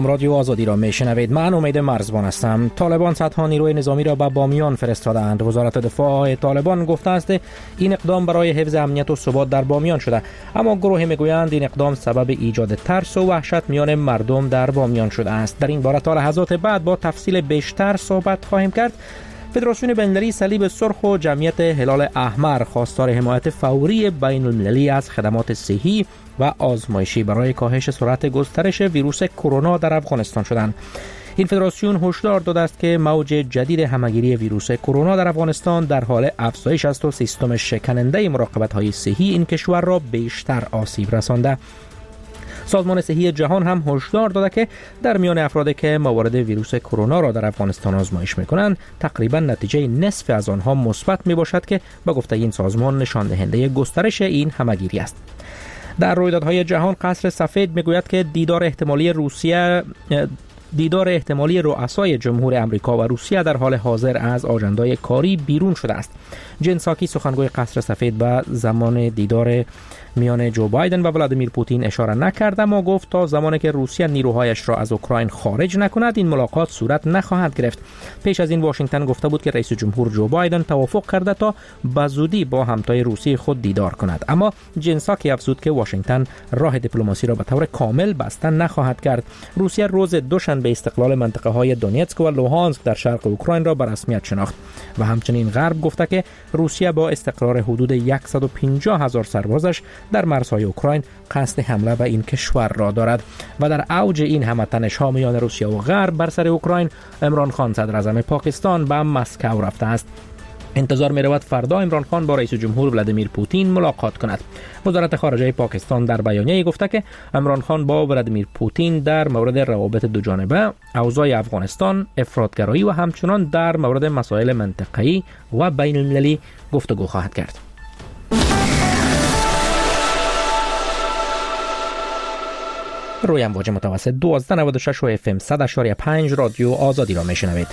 سلام، رادیو آزادی را میشنوید. من امید مرزبان هستم. طالبان صدها نیروی نظامی را به بامیان فرستادند. وزارت دفاع طالبان گفته است این اقدام برای حفظ امنیت و ثبات در بامیان شده، اما گروهی میگویند این اقدام سبب ایجاد ترس و وحشت میان مردم در بامیان شده است. در این باره تا لحظات بعد با تفصیل بیشتر صحبت خواهیم کرد. فدراسیون بین‌المللی صلیب سرخ و جمعیت هلال احمر خواستار حمایت فوری بین‌المللی از خدمات صحی و آزمایشی برای کاهش سرعت گسترش ویروس کرونا در افغانستان شدند. این فدراسیون هشدار داده است که موج جدید همهگیری ویروس کرونا در افغانستان در حال افزایش است و سیستم شکننده مراقبت‌های صحی این کشور را بیشتر آسیب رسانده. سازمان صحی جهان هم هشدار داده که در میان افرادی که موارد ویروس کرونا را در افغانستان آزمایش می‌کنند تقریباً نتیجه نصف از آنها مثبت میباشد که به گفته این سازمان نشان دهنده گسترش این همهگیری است. در رویدادهای جهان قصر سفید میگوید که دیدار احتمالی رؤسای جمهور امریکا و روسیه در حال حاضر از آژندای کاری بیرون شده است. جن ساکی سخنگوی قصر سفید به زمان دیدار میان جو بایدن و ولادیمیر پوتین اشاره نکرد، اما گفت تا زمانی که روسیه نیروهایش را از اوکراین خارج نکند این ملاقات صورت نخواهد گرفت. پیش از این واشنگتن گفته بود که رئیس جمهور جو بایدن توافق کرده تا به زودی با همتای روسی خود دیدار کند، اما جن ساکی افزود که واشنگتن راه دیپلماسی را به طور کامل بسته نخواهد کرد. روسیه روز دوشنبه استقلال منطقه های دونیتسک و لوهانسک در شرق اوکراین را به رسمیت شناخت و همچنین غرب گفته که روسیه با استقرار حدود 150,000 سربازش در مرزهای اوکراین قصد حمله به این کشور را دارد. و در اوج این همتنش ها میان روسیه و غرب بر سر اوکراین، عمران خان صدر اعظم پاکستان به مسکو رفته است. انتظار می رود فردا عمران خان با رئیس جمهور ولادیمیر پوتین ملاقات کند. وزارت خارجه پاکستان در بیانیه‌ای گفته که عمران خان با ولادیمیر پوتین در مورد روابط دو جانبه، اوضاع افغانستان، افراطگرایی و همچنان در مورد مسائل منطقه‌ای و بین المللی گفتگو خواهد کرد. روی امواج متوسط 1296 و FM 100.5 رادیو آزادی را میشنوید.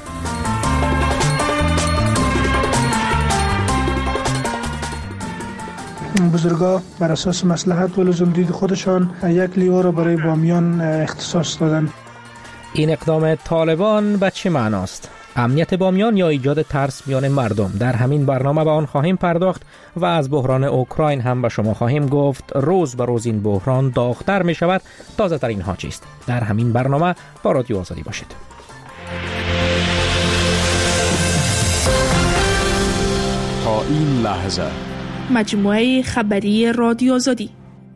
بزرگا بر اساس مصلحت و لزوم دید خودشان یک لیوان را برای بامیان اختصاص دادند. این اقدام طالبان به چه معناست؟ امنیت بامیان یا ایجاد ترس میان مردم؟ در همین برنامه به آن خواهیم پرداخت و از بحران اوکراین هم به شما خواهیم گفت. روز به روز این بحران داغ‌تر می شود. تازه تر اینها چیست؟ در همین برنامه با رادیو آزادی باشید. تا این لحظه مجموعه خبری رادیو آزادی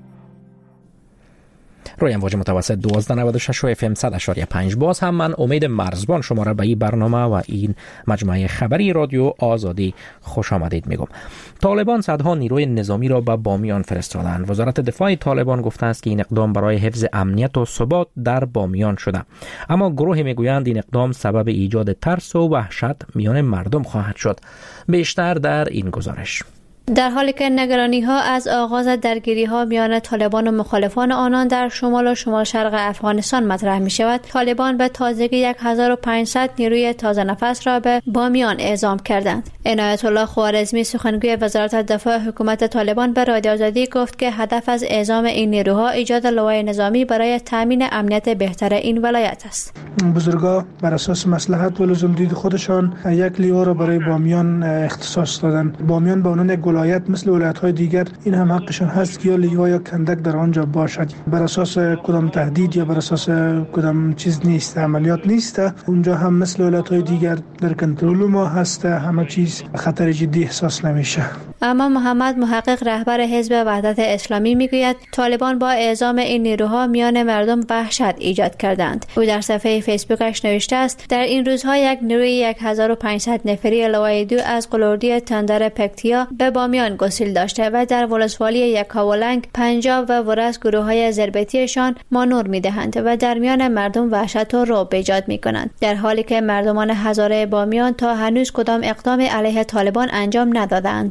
روی امواج متوسط 1296 و FM 100.5. باز هم من امید مرزبان شما را به این برنامه و این مجموعه خبری رادیو آزادی خوش آمدید میگم. طالبان صدها نیروی نظامی را به بامیان فرستادند. وزارت دفاع طالبان گفته است که این اقدام برای حفظ امنیت و ثبات در بامیان شده، اما گروهی میگویند این اقدام سبب ایجاد ترس و وحشت میان مردم خواهد شد. بیشتر در این گزارش. در حالی که نگرانی‌ها از آغاز درگیری‌ها میان طالبان و مخالفان آنان در شمال و شمال شرق افغانستان مطرح می‌شود، طالبان به تازگی 1500 نیروی تازه نفس را به بامیان اعزام کردند. عنایت الله خوارزمی سخنگوی وزارت دفاع حکومت طالبان به رادیو آزادی گفت که هدف از اعزام این نیروها ایجاد لوای نظامی برای تامین امنیت بهتر این ولایت است. بزرگا بر اساس مصلحت و لزوم دید خودشان یک لیوان را برای بامیان اختصاص دادند. بامیان به عنوان ولایت مثل ولایت‌های دیگر این هم حقشون هست که یا لیوا یا کندک در آنجا باشد. بر اساس کدام تهدید یا بر اساس کدام چیز نیست، عملیات نیست. اونجا هم مثل ولایت‌های دیگر در کنترل ما هست، همه چیز خطر جدی احساس نمیشه. اما محمد محقق رهبر حزب وحدت اسلامی میگوید طالبان با اعزام این نیروها میان مردم وحشت ایجاد کردند. او در صفحه فیسبوکش نوشته است در این روزها یک نیروی 1500 نفری لوای 2 از قلوردی تندر پکتیا به بامیان گسیل داشته و در ولسوالی یکاولنگ، پنجاب و ورس گروه‌های ضربتیشان مانور می‌دهند و در میان مردم وحشت و رعب ایجاد می‌کنند، در حالی که مردمان هزاره بامیان تا هنوز کدام اقدام علیه طالبان انجام ندادند. طالبان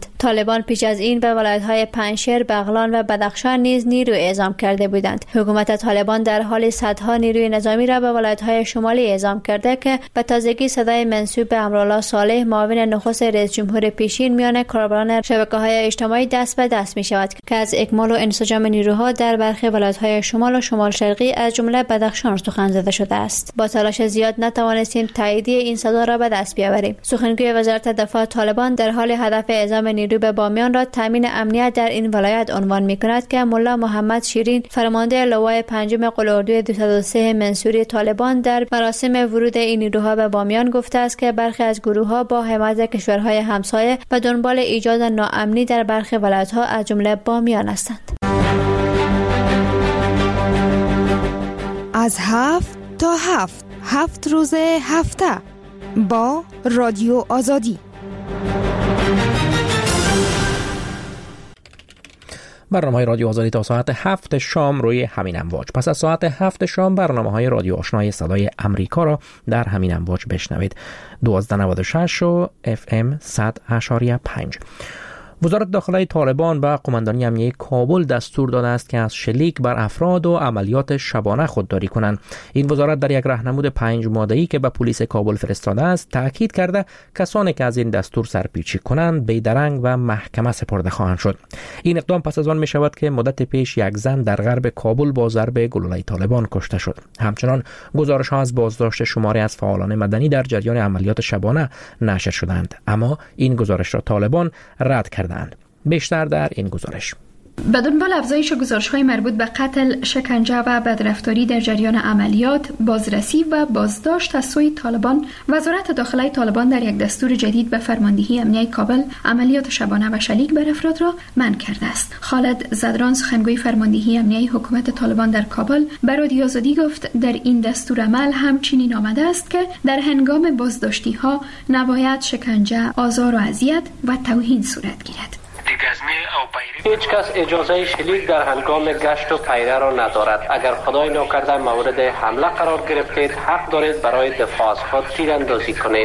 طالبان پیش از این به ولایت‌های پنجشیر، بغلان و بدخشان نیز نیرو اعزام کرده بودند. حکومت طالبان در حال صدها نیروی نظامی را به ولایت‌های شمالی اعزام کرده که به تازگی صدای منسوب به امرالله صالح، معاون نخست رئیس جمهور پیشین، میان کاربران شبکه‌های اجتماعی دست به دست می‌شود که از اکمال و انسجام نیروها در برخی ولایت‌های شمال و شمال شرقی از جمله بدخشان سخن زده شده است. با تلاش زیاد نتوانستیم تاییدیه این صدا را به دست بیاوریم. سخنگوی وزارت دفاع طالبان در حال هدف اعزام نیرو به بامیان را تامین امنیت در این ولایت عنوان می‌کند که ملا محمد شیرین، فرمانده لوای پنجم قلاردوی 203 منصوری طالبان، در مراسم ورود این نیروها به بامیان گفته است که برخی از گروه‌ها با حمایت کشورهای همسایه به دنبال ایجاد ناامنی در برخی ولایت‌ها از جمله بامیان هستند. از 7 تا 7 روز هفته با رادیو آزادی. برنامه‌های رادیو آزادی تا ساعت 7 شام روی همین امواج. پس از ساعت 7 شام برنامه‌های رادیو آشنای صدای امریکا را در همین امواج بشنوید. 1296 و FM 100.5. وزارت داخلی طالبان به قماندانی امنیه کابل دستور داده است که از شلیک بر افراد و عملیات شبانه خودداری کنند. این وزارت در یک راهنمود 5 ماده‌ای که به پلیس کابل فرستاده است تاکید کرده کسانی که از این دستور سرپیچی کنند بیدرنگ و محکمه سپرده خواهند شد. این اقدام پس از آن می شود که مدت پیش یک زن در غرب کابل با ضرب گلوله طالبان کشته شد. همچنان گزارش‌ها از بازداشت شماری از فعالان مدنی در جریان عملیات شبانه نشر شدند، اما این گزارش را طالبان رد کردند. بیشتر در این گزارش. به دنبال افزایش گزارش‌های مربوط به قتل، شکنجه و بدرفتاری در جریان عملیات، بازرسی و بازداشت از سوی طالبان، وزارت داخلی طالبان در یک دستور جدید به فرماندهی امنیه کابل عملیات شبانه و شلیک بر افراد را منع کرده است. خالد زدران، سخنگوی فرماندهی امنیه حکومت طالبان در کابل، به رادیو آزادی گفت در این دستور عمل همچنین آمده است که در هنگام بازداشتی‌ها نباید شکنجه، آزار و اذیت و توهین صورت گیرد. هیچ کس اجازه شلیک در هنگام گشت و پیره را ندارد. اگر خدای ناکرده مورد حمله قرار گرفتید، حق دارید برای دفاع از خود تیراندازی کنید.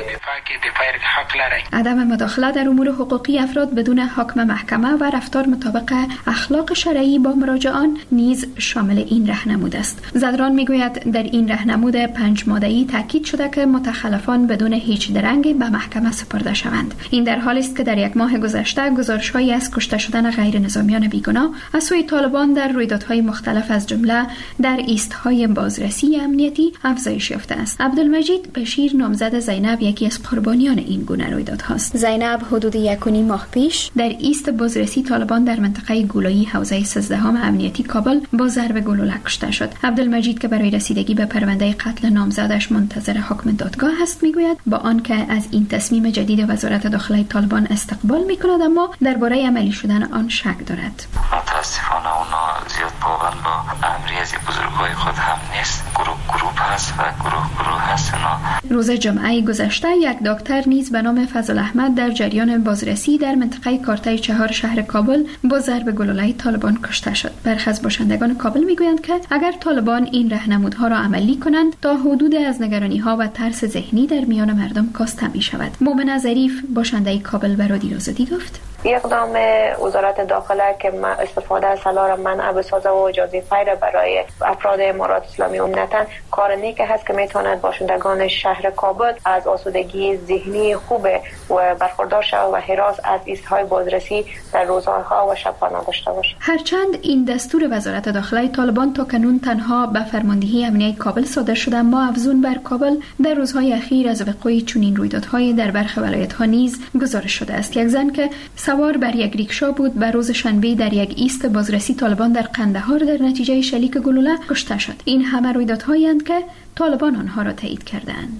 عدم مداخله در امور حقوقی افراد بدون حکم محکمه و رفتار مطابق اخلاق شرعی با مراجعان نیز شامل این راهنمود است. زدران میگوید در این راهنمود 5 ماده‌ای تاکید شده که متخلفان بدون هیچ درنگی به محکمه سپرده شوند. این در حالی است که در یک ماه گذشته گزارش‌هایی از کشته شدن غیر نظامیان بیگناه از سوی طالبان در رویدادهای مختلف از جمله در ایست‌های بازرسی امنیتی افزایش یافته است. عبدالمجید بشیر، نامزد زینب، یکی از قربانیان این گونه رویدادهاست. زینب حدود 1.5 ماه پیش در ایست بازرسی طالبان در منطقه گولایی حوزه 13 امنیتی کابل با ضرب گلوله کشته شد. عبدالمجید که برای رسیدگی به پرونده قتل نامزدش منتظر حکم دادگاه است میگوید با آنکه از این تصمیم جدید وزارت داخلی طالبان استقبال میکند، اما درباره عملی شدن آن شک دارد. متاسفانه اونا زیاد پابند با امری از بزرگای خود هم نیست. گروه هست و گروه هست. روز جمعه گذشته یک دکتر نیز به نام فضل احمد در جریان بازرسی در منطقه کارتای 4 شهر کابل با ضرب گلوله طالبان کشته شد. برخی از باشندگان کابل میگویند که اگر طالبان این راهنمودها را عملی کنند تا حدود از نگرانی‌ها و ترس ذهنی در میان مردم کاسته می‌شود. مومنه ظریف، باشنده کابل، به رادیو آزادی گفت: اقدام وزارت داخله که استفاده از سلاح را منع بسازه و اجازه فیر برای افراد امارات اسلامی عمدتاً کار نیک هست که میتواند باشندگان شهر کابل از آسودگی ذهنی خوب و برخوردار شوند و هراس از ایست‌های بازرسی در روزها و شب‌ها نداشته باشند. هرچند این دستور وزارت داخلی طالبان تا کنون تنها به فرماندهی امنیه کابل صادر شده، اما افزون بر کابل در روزهای اخیر از وقوع چنین رویدادهای در برخی ولایت‌ها نیز گزارش شده است. یک زن که سوار بر یک ریکشا بود به روز شنبه در یک ایست بازرسی طالبان در قندهار در نتیجه شلیک گلوله کشته شد. این همه رویدادهایی اند که طالبان آنها را تایید کردند.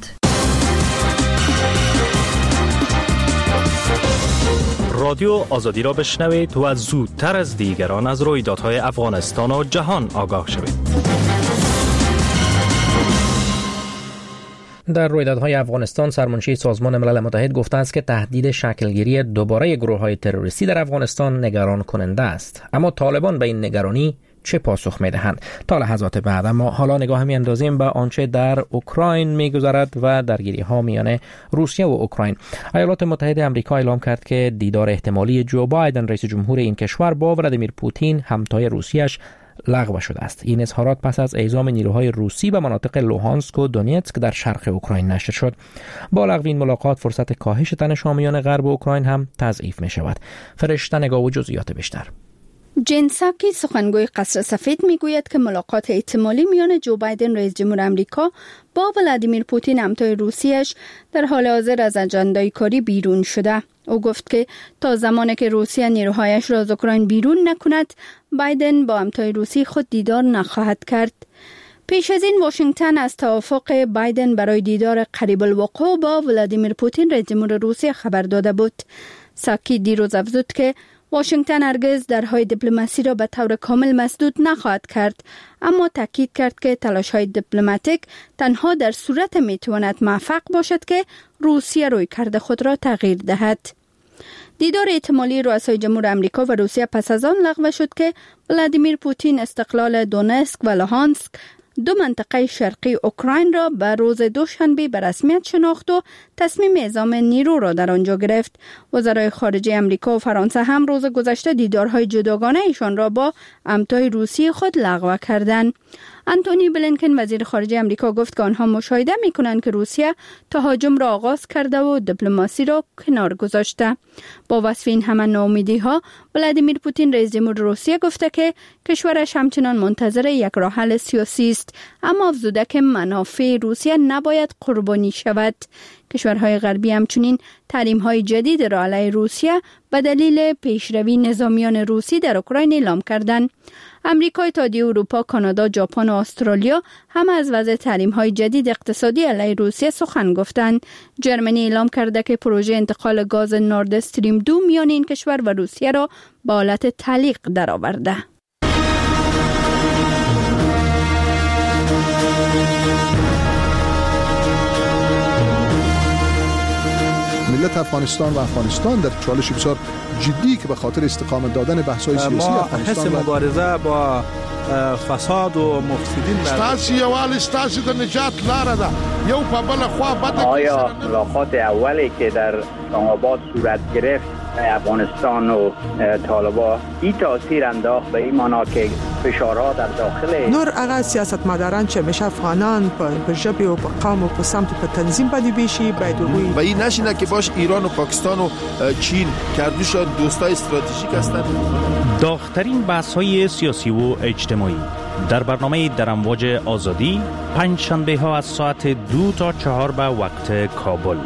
رادیو آزادی را بشنوید و زودتر از دیگران از رویدادهای افغانستان و جهان آگاه شوید. در رویدادهای افغانستان سرمنشی سازمان ملل متحد گفته است که تهدید شکلگیری دوباره گروه‌های تروریستی در افغانستان نگران کننده است، اما طالبان به این نگرانی چه پاسخ می‌دهند تا لحظات بعد. اما حالا نگاه می‌اندازیم به آنچه در اوکراین می‌گذرد و درگیری‌ها میان روسیه و اوکراین. ایالات متحده آمریکا اعلام کرد که دیدار احتمالی جو بایدن رئیس جمهور این کشور با ولادیمیر پوتین همتای روسیه‌اش لغو شده است. این اظهارات پس از اعزام نیروهای روسی به مناطق لوهانسک و دونیتسک در شرق اوکراین نشر شد. با لغو این ملاقات فرصت کاهش تنش‌آمیان غرب اوکراین هم تضعیف می شود. فرشته نگاه و جزئیات بیشتر. جن ساکی سخنگوی قصر سفید میگوید که ملاقات احتمالی میان جو بایدن رئیس جمهور آمریکا با ولادیمیر پوتین همتای روسیه‌اش در حال حاضر از اجندای کاری بیرون شده. او گفت که تا زمانی که روسیه نیروهایش را از اوکراین بیرون نکند، بایدن با همتای روسی خود دیدار نخواهد کرد. پیش از این واشنگتن از توافق بایدن برای دیدار قریب الوقوع با ولادیمیر پوتین رئیس جمهور روسیه خبر داده بود. ساکی دیروز افزود که واشنگتن هرگز درهای دیپلماسی را به طور کامل مسدود نخواهد کرد، اما تاکید کرد که تلاش‌های دیپلماتیک تنها در صورت میتواند موفق باشد که روسیه رویکرد خود را تغییر دهد. دیدار احتمالی رؤسای جمهور آمریکا و روسیه پس از آن لغو شد که ولادیمیر پوتین استقلال دونتسک و لوهانسک، دو منطقه شرقی اوکراین را به روز دوشنبه به رسمیت شناخت و تصمیم اعزام نیرو را در آنجا گرفت. وزرای خارجه آمریکا و فرانسه هم روز گذشته دیدارهای جداگانه ایشان را با همتای روسی خود لغو کردند. آنتونی بلینکن وزیر خارجه آمریکا گفت که آنها مشاهده می‌کنند که روسیه تهاجم را آغاز کرده و دیپلماسی را کنار گذاشته. با وصف این همه ناامیدی‌ها، ولادیمیر پوتین رئیس جمهور روسیه گفته که کشورش همچنان منتظر یک راه حل سیاسی است، اما افزوده که منافع روسیه نباید قربانی شود. کشورهای غربی همچنین تحریم‌های جدید را علیه روسیه به دلیل پیشروی نظامیان روسی در اوکراین اعلام کردند. امریکا، اتحادیه اروپا، کانادا، ژاپن و استرالیا هم از وضع تحریم‌های جدید اقتصادی علیه روسیه سخن گفتند. جرمنی اعلام کرده که پروژه انتقال گاز نورد استریم 2 میان این کشور و روسیه را به حالت تعلیق درآورده. ملت افغانستان و افغانستان در چالش بسیار جدی که به خاطر استقامت دادن بحث‌های سیاسی افغانستان ما حس مبارزه با فساد و مفسدین ستاسي یوال ستاسي د نجات لاره ده یو په بل خوا بده. آیا ملاقات اولی که در اسلام آباد صورت گرفت افغانستان و طالبان این تاثیر انداخت به این معنا که فشارها در داخل نور هغه سیاستمداران چې همیشه افغانان په ژبه او په قوم او په سمت په تنظیم باندې بیشي باید وي و این نشینه که باش ایران و پاکستان و چین کردوش دوستای استراتژیک هستند. داغ‌ترین بحث‌های سیاسی و اجتماعی در برنامه در امواج آزادی پنج شنبه ها از ساعت 2 تا 4 به وقت کابل.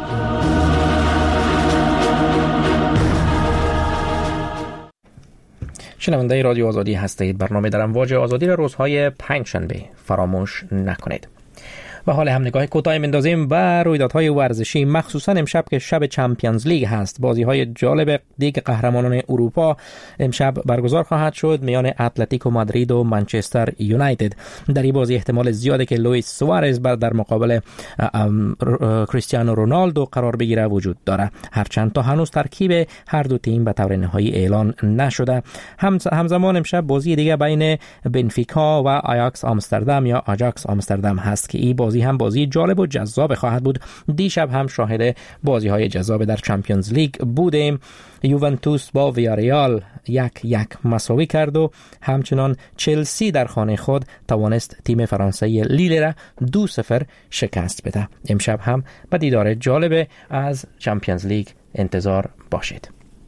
شنونده رادیو آزادی هستید. برنامه در امواج آزادی را روزهای پنج شنبه فراموش نکنید. و حال هم نگاه کوتاهی می‌اندازیم به رویدادهای ورزشی، مخصوصا امشب که شب چمپیونز لیگ هست. بازی‌های جالب لیگ قهرمانان اروپا امشب برگزار خواهد شد میان اتلتیکو مادرید و منچستر یونایتد. در این بازی احتمال زیاده که لوئیس سوارز در مقابل کریستیانو رونالدو قرار بگیره وجود داره، هرچند تا هنوز ترکیب هر دو تیم به طور نهایی اعلان نشده. همزمان امشب بازی دیگه بین بنفیکا و آیاکس آمستردام یا آجاکس آمستردام هست که این بازی هم بازی جالب و جذاب خواهد بود. دیشب هم شاهد بازی‌های جذاب در چمپیونز لیگ بودیم. یوونتوس با ویاریال 1-1 مساوی کرد و همچنان چلسی در خانه خود توانست تیم فرانسوی لیل را 2-0 شکست بده. امشب هم به دیدار جالب از چمپیونز لیگ انتظار باشید.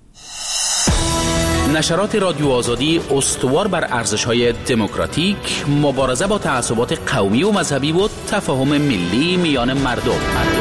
نشرات رادیو آزادی استوار بر ارزش‌های دموکراتیک، مبارزه با تعصبات قومی و مذهبی و تفاهم ملی میان مردم.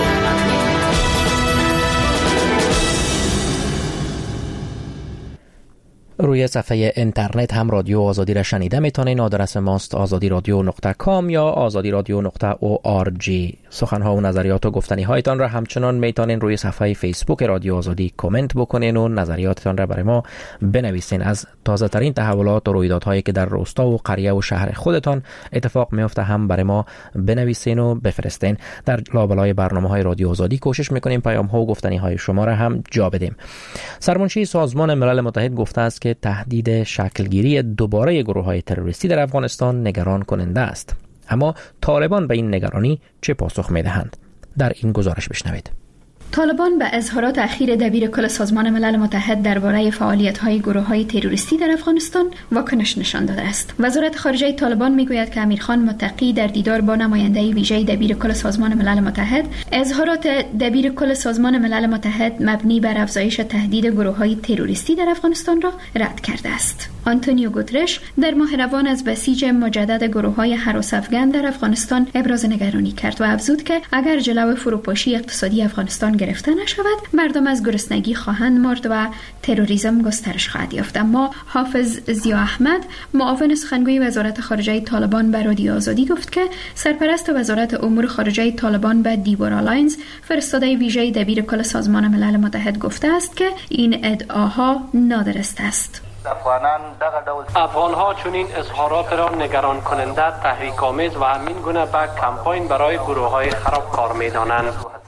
روی صفحه اینترنت هم رادیو آزادی را شنیده میتونین. آدرس ماست azadiradyo.com یا azadiradyo.org. سخنها و نظریات و گفتنی هایتان را همچنان میتونین روی صفحه فیسبوک رادیو آزادی کامنت بکنین و نظریاتتان را برای ما بنویسین. از تازه ترین تحولات و رویدادهایی که در روستا و قریه و شهر خودتان اتفاق میفته هم برای ما بنویسین و بفرستین. در لابلای برنامه‌های رادیو آزادی کوشش میکنیم پیام ها و گفتنی های شما را هم جا بدیم. سرمنشی سازمان ملل متحد گفته است که خاطر تهدید شکلگیری دوباره گروه‌های تروریستی در افغانستان نگران کننده است. اما طالبان به این نگرانی چه پاسخ می‌دهند؟ در این گزارش بشنوید. طالبان به اظهارات اخیر دبیر کل سازمان ملل متحد درباره فعالیت‌های گروه‌های تروریستی در افغانستان واکنش نشان داده است. وزارت خارجه طالبان می‌گوید که امیرخان متقی در دیدار با نماینده ویژه دبیر کل سازمان ملل متحد اظهارات دبیر کل سازمان ملل متحد مبنی بر افزایش تهدید گروه‌های تروریستی در افغانستان را رد کرده است. آنتونیو گوترش در ماه روان از بسیج مجدد گروه‌های هراس افغان در افغانستان ابراز نگرانی کرد و افزود که اگر جلو فروپاشی اقتصادی افغانستان گرفته نشود، مردم از گرسنگی خواهند مرد و تروریسم گسترش خواهد یافت. اما حافظ ضیا احمد، معاون سخنگوی وزارت خارجه طالبان، به رادیو آزادی گفت که سرپرست وزارت امور خارجه طالبان به دیبورا لاینز، فرستاده ویژه دبیر کل سازمان ملل متحد، گفته است که این ادعاها نادرست است. افغان‌ها چنین اظهارات را نگران کننده، تحریک‌آمیز و همین گونه به کمپاین برای گروه‌های خرابکار می‌دانند.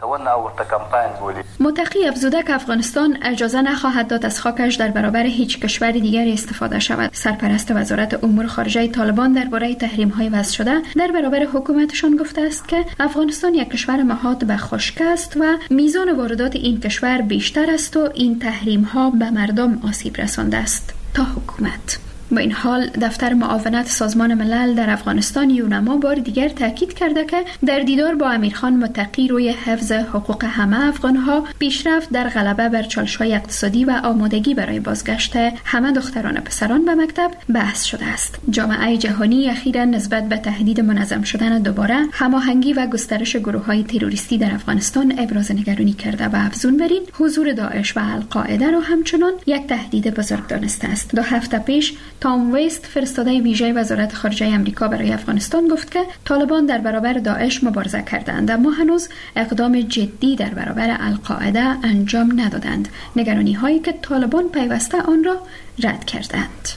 متقی افزوده که افغانستان اجازه نخواهد داد از خاکش در برابر هیچ کشور دیگری استفاده شود. سرپرست وزارت امور خارجه طالبان درباره تحریم‌های وضع شده در برابر حکومتشان گفته است که افغانستان یک کشور محاط به خشکی است و میزان واردات این کشور بیشتر است و این تحریم‌ها به مردم آسیب رسانده است تا حکومت. با این حال دفتر معاونت سازمان ملل در افغانستان یونما بار دیگر تاکید کرده که در دیدار با امیرخان متقی روی حفظ حقوق همه افغانها، پیشرفت در غلبه بر چالش‌های اقتصادی و آمادگی برای بازگشت همه دختران و پسران به مکتب بحث شده است. جامعه جهانی اخیراً نسبت به تهدید منظم شدن دوباره هماهنگی و گسترش گروه‌های تروریستی در افغانستان ابراز نگرانی کرده و افزون بر این حضور داعش و القاعده را همچنان یک تهدید بزرگ دانسته است. 2 هفته پیش تام ویست، فرستاده ویژه وزارت خارجه آمریکا برای افغانستان، گفت که طالبان در برابر داعش مبارزه کردند اما هنوز اقدام جدی در برابر القاعده انجام ندادند. نگرانی هایی که طالبان پیوسته آن را رد کردند.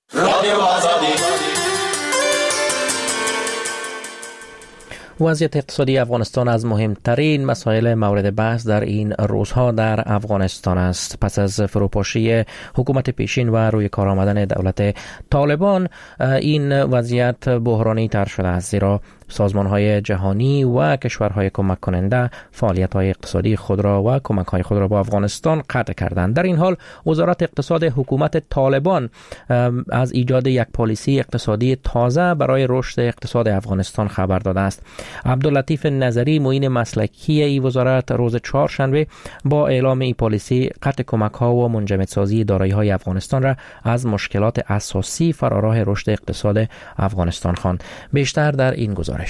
وضعیت اقتصادی افغانستان از مهمترین مسائل مورد بحث در این روزها در افغانستان است. پس از فروپاشی حکومت پیشین و روی کار آمدن دولت طالبان، این وضعیت بحرانی تر شده است، زیرا سازمان‌های جهانی و کشورهای کمک کننده فعالیت‌های اقتصادی خود را و کمک‌های خود را با افغانستان قطع کردند. در این حال وزارت اقتصاد حکومت طالبان از ایجاد یک پالیسی اقتصادی تازه برای رشد اقتصاد افغانستان خبر داده است. عبداللطیف نظری، معین مسلکی این وزارت، روز چهارشنبه با اعلام این پالیسی قطع کمک‌ها و منجمدسازی دارایی‌های افغانستان را از مشکلات اساسی فراراه رشد اقتصاد افغانستان خواند. بیشتر در این گزارش.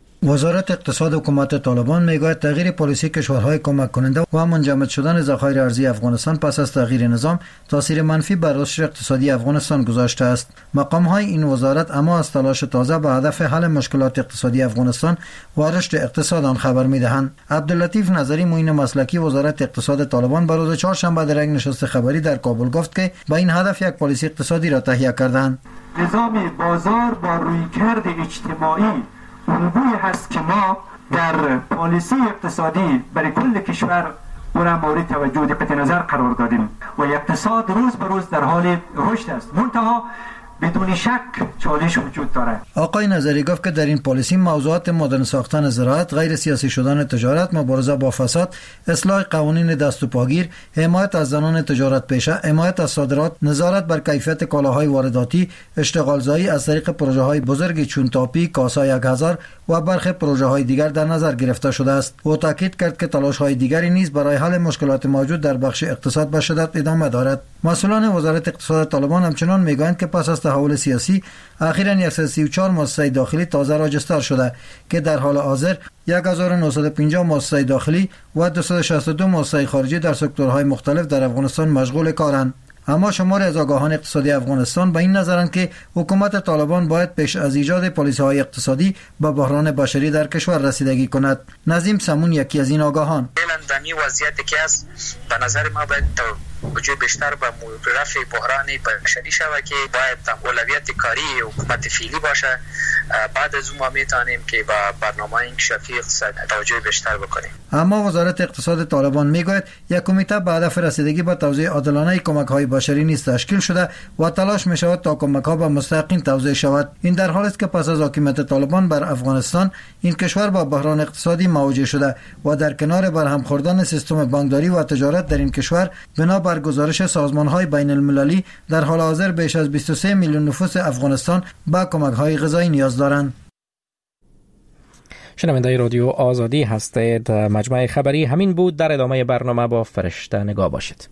وزارت اقتصاد حکومت طالبان میگوید تغییر پالیسی کشورهای کمک کننده و منجمد شدن ذخایر ارزی افغانستان پس از تغییر نظام تاثیر منفی بر رشد اقتصادی افغانستان گذاشته است. مقام‌های این وزارت اما از تلاش تازه به هدف حل مشکلات اقتصادی افغانستان و رشد اقتصاد آن خبر می‌دهند. عبداللطیف نظری، معین مسلکی وزارت اقتصاد طالبان، بر روز چهارشنبه در یک نشست خبری در کابل گفت که با این هدف یک پالیسی اقتصادی را تهیه کردند. نظام بازار با رویکرد اجتماعی الگویی هست که ما در پالیسی اقتصادی برای کل کشور او را مورد توجه دقت نظر قرار دادیم و اقتصاد روز به روز در حال رشد است. منتها بدون شک چالش وجود دارد. آقای نظری گفت که در این پالیسی موضوعات مدرن ساختن زراعت، غیر سیاسی شدن تجارت، مبارزه با فساد، اصلاح قوانین دست و پاگیر، حمایت از زنان تجارت پیشه، حمایت از صادرات، نظارت بر کیفیت کالاهای وارداتی، اشتغالزایی از طریق پروژه‌های بزرگی چون تاپی، کاسا 1000 و برخی پروژه‌های دیگر در نظر گرفته شده است. او تاکید کرد که تلاش‌های دیگری نیز برای حل مشکلات موجود در بخش اقتصاد به شدت ادامه دارد. مسئولان وزارت اقتصاد طالبان همچنان میگویند که پس از تحول سیاسی اخیراً 134 مؤسسه داخلی تازه راجستر شده که در حال حاضر 1950 مؤسسه داخلی و 262 مؤسسه خارجی در سکتورهای مختلف در افغانستان مشغول کارند. اما شماری از آگاهان اقتصادی افغانستان به این نظرند که حکومت طالبان باید پیش از ایجاد پالیسی‌های اقتصادی به بحران بشری در کشور رسیدگی کند. نظیم سمون یکی از این آگاهان. دمی وضعیتی که است به نظر ما باید توجه بیشتر به رفع بحران بشری شود که باید اولویت کاری حکومت فعلی باشه بعد از اون ما میتونیم که با برنامه انکشافی اقتصاد توجه بیشتر بکنیم. اما وزارت اقتصاد طالبان میگوید یک کمیته به هدف رسیدگی به توزیع عادلانه کمک‌های بشری نیز تشکیل شده و تلاش می‌شود تا کمک‌ها به مستحقین توزیع شود. این در حالی است که پس از حاکمیت طالبان بر افغانستان این کشور با بحران اقتصادی مواجه شده و در کنار برهم خوردن سیستم بانکداری و تجارت در این کشور بنا بر گزارش سازمان‌های بین المللی در حال حاضر بیش از 23 میلیون نفوس افغانستان به کمک‌های غذایی نیاز دارند. شنونده رادیو آزادی هستید. مجمع خبری همین بود. در ادامه برنامه با فرشته نگاه باشید.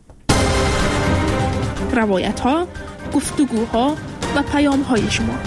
روایت ها، گفتگوها و پیام های شما.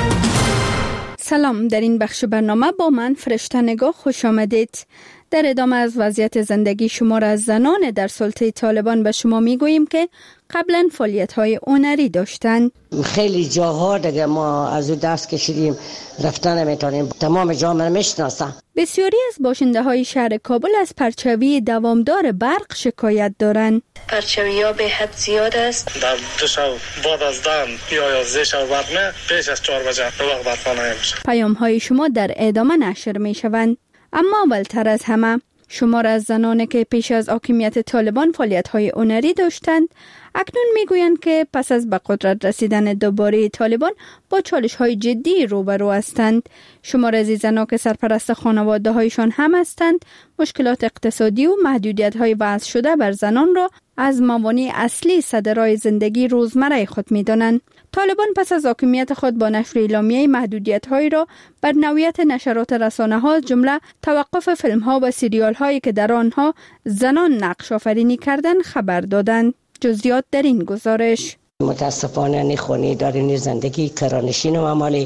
سلام، در این بخش برنامه با من فرشته نگاه خوش آمدید. در ادامه از وضعیت زندگی شمار از زنان در سلطه طالبان به شما میگوییم که قبلا فعالیت‌های هنری داشتند. خیلی جاها دیگه ما از او دست کشیدیم، رفتن نمیتونیم، تمام جامعه میشناسن. بسیاری از باشنده شهر کابل از پرچاوی دوامدار برق شکایت دارند. پرچاوی‌ها به حد زیاد است. در دو شب بعد از دم یا 11 شب برق نه، پیش از 4 بجه وقت برق نمیشه. پیام‌های شما در ادامه نشر میشوند. اما اولتر از همه شمار از زنانی که پیش از حاکمیت طالبان فعالیت‌های هنری داشتند اکنون میگویند که پس از به قدرت رسیدن دوباره طالبان با چالش‌های جدی روبرو هستند. شمار از زنان که سرپرست خانواده‌هایشان هم هستند مشکلات اقتصادی و محدودیت‌های وضع شده بر زنان را از موانع اصلی صدرای زندگی روزمره خود می‌دانند. طالبان پس از حاکمیت خود با نشر اعلامیه محدودیت‌هایی را بر نوعیت نشرات رسانه‌ها جمله توقف فیلم‌ها و سریال‌هایی که در آنها زنان نقش آفرینی کردند خبر دادند. جزئیات در این گزارش. متاسفانه نخونی دارین زندگی کرانشین و عمالی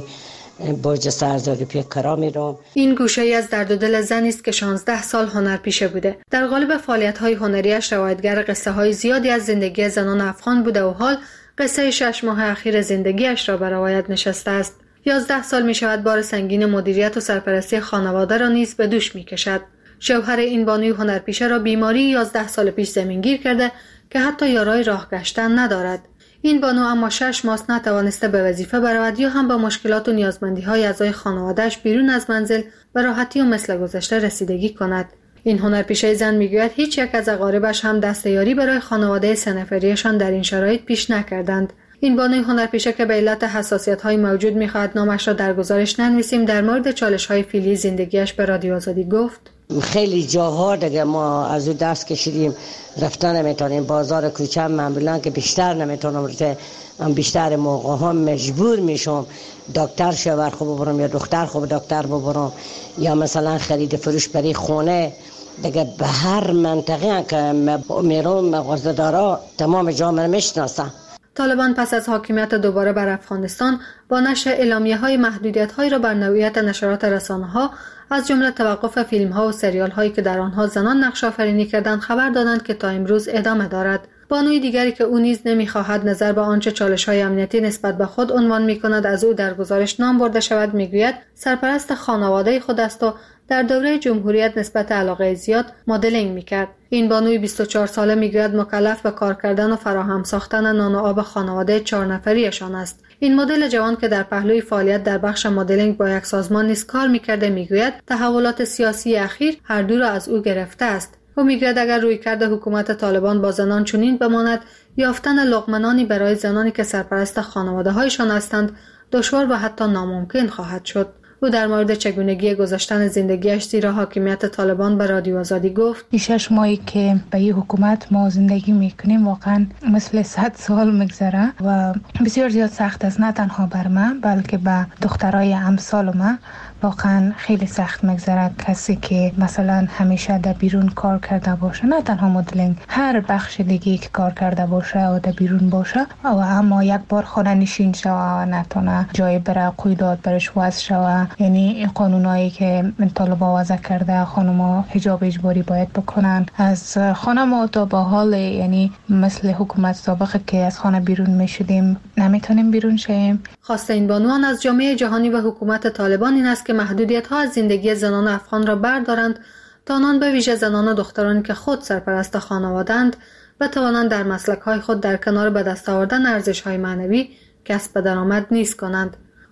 برج سرزاری پی کرا میرم. این گوشه ای از درد و دل زنی است که 16 سال هنرپیشه بوده. در قالب فعالیت‌های هنریش روایتگر قصه‌های زیادی از زندگی زنان افغان بوده و حال قصه 6 ماه اخیر زندگیش را به روایت نشسته است. 11 سال می شود بار سنگین مدیریت و سرپرستی خانواده را نیز به دوش می کشد. شوهر این بانوی هنرپیشه را بیماری 11 سال پیش زمینگیر کرده که حتی یارای راه گشتن ندارد. این بانو اما 6 ماه نتوانسته به وظیفه برود یا هم با مشکلات و نیازمندی‌های اعضای خانواده‌اش بیرون از منزل به راحتی و مثل گذشته رسیدگی کند. این هنرپیشه زن میگوید هیچ یک از اقاربش هم دست یاری برای خانواده سه نفریشان در این شرایط پیش نکردند. این بانوی هنرپیشه که به علت حساسیت‌های موجود می‌خواهد نامش را در گزارش ننویسیم در مورد چالش‌های فعلی زندگیش به رادیو آزادی گفت: خیلی جاها دیگه ما از او دست کشیدیم، رفتن نمیتونیم، بازار کوچه معمولا که بیشتر نمیتونم رفته، من بیشتر موقع ها مجبور میشم دکتر شوهر خوب ببرم یا دختر خوب دکتر ببرم یا مثلا خرید فروش برای خونه دیگه. به هر منطقه که میرم مغازه‌دارا تمام جامعه میشناسن. طالبان پس از حاکمیت دوباره بر افغانستان با نشر اعلامیه‌های محدودیت‌هایی را بر نوعیت نشرات رسانه‌ها از جمله توقف فیلم‌ها و سریال‌هایی که در آنها زنان نقش آفرینی کردند خبر دادند که تا امروز ادامه دارد. بانوی دیگری که او نیز نمی‌خواهد نظر به آنچه چالش‌های امنیتی نسبت به خود عنوان می‌کند از او در گزارش نام برده شود می‌گوید سرپرست خانواده خود است و در دوره جمهوریت نسبت علاقه زیاد مدلینگ می‌کرد. این بانوی 24 ساله می‌گوید مکلف به کار کردن و فراهم ساختن نان و آب خانواده 4 نفریشان است. این مدل جوان که در پهلوی فعالیت در بخش مدلینگ با یک سازمان نیز کار می‌کرده می‌گوید تحولات سیاسی اخیر هر دو را از او گرفته است. او می‌گوید اگر رویکرد حکومت طالبان با زنان چنین بماند، یافتن لقمه برای زنانی که سرپرست خانواده‌هایشان هستند دشوار و حتی ناممکن خواهد شد. او در مورد چگونگی گذشتن زندگیش زیر حاکمیت طالبان به رادیو آزادی گفت: 6 ماهی که به این حکومت ما زندگی میکنیم واقعا مثل 100 سال میگذره و بسیار زیاد سخت است، نه تنها بر من بلکه به دخترای امثال من واقعا خیلی سخت میگذره. کسی که مثلا همیشه در بیرون کار کرده باشه، نه تنها مدلینگ، هر بخش دیگه که کار کرده باشه و در بیرون باشه و اما یک بار خانه نشین شوه و نتونه جای برای قیدات برش وضع شوه، یعنی این قانونایی که طالبا وضع کرده خانم‌ها حجاب اجباری باید بکنن از خانه ما تا با حال، یعنی مثل حکومت سابقه که از خانه بیرون میشدیم نمیتونیم بیرون شیم. خواسته این بانوان از جامعه جهانی و حکومت طالبان این است که محدودیت‌ها از زندگی زنان افغان را بردارند تا آنان به ویژه زنان و دخترانی که خود سرپرست خانواده‌اند بتوانند در مسلک‌های خود در کنار به دست آوردن ارزش‌های معنوی کسب درآمد نیز کنند.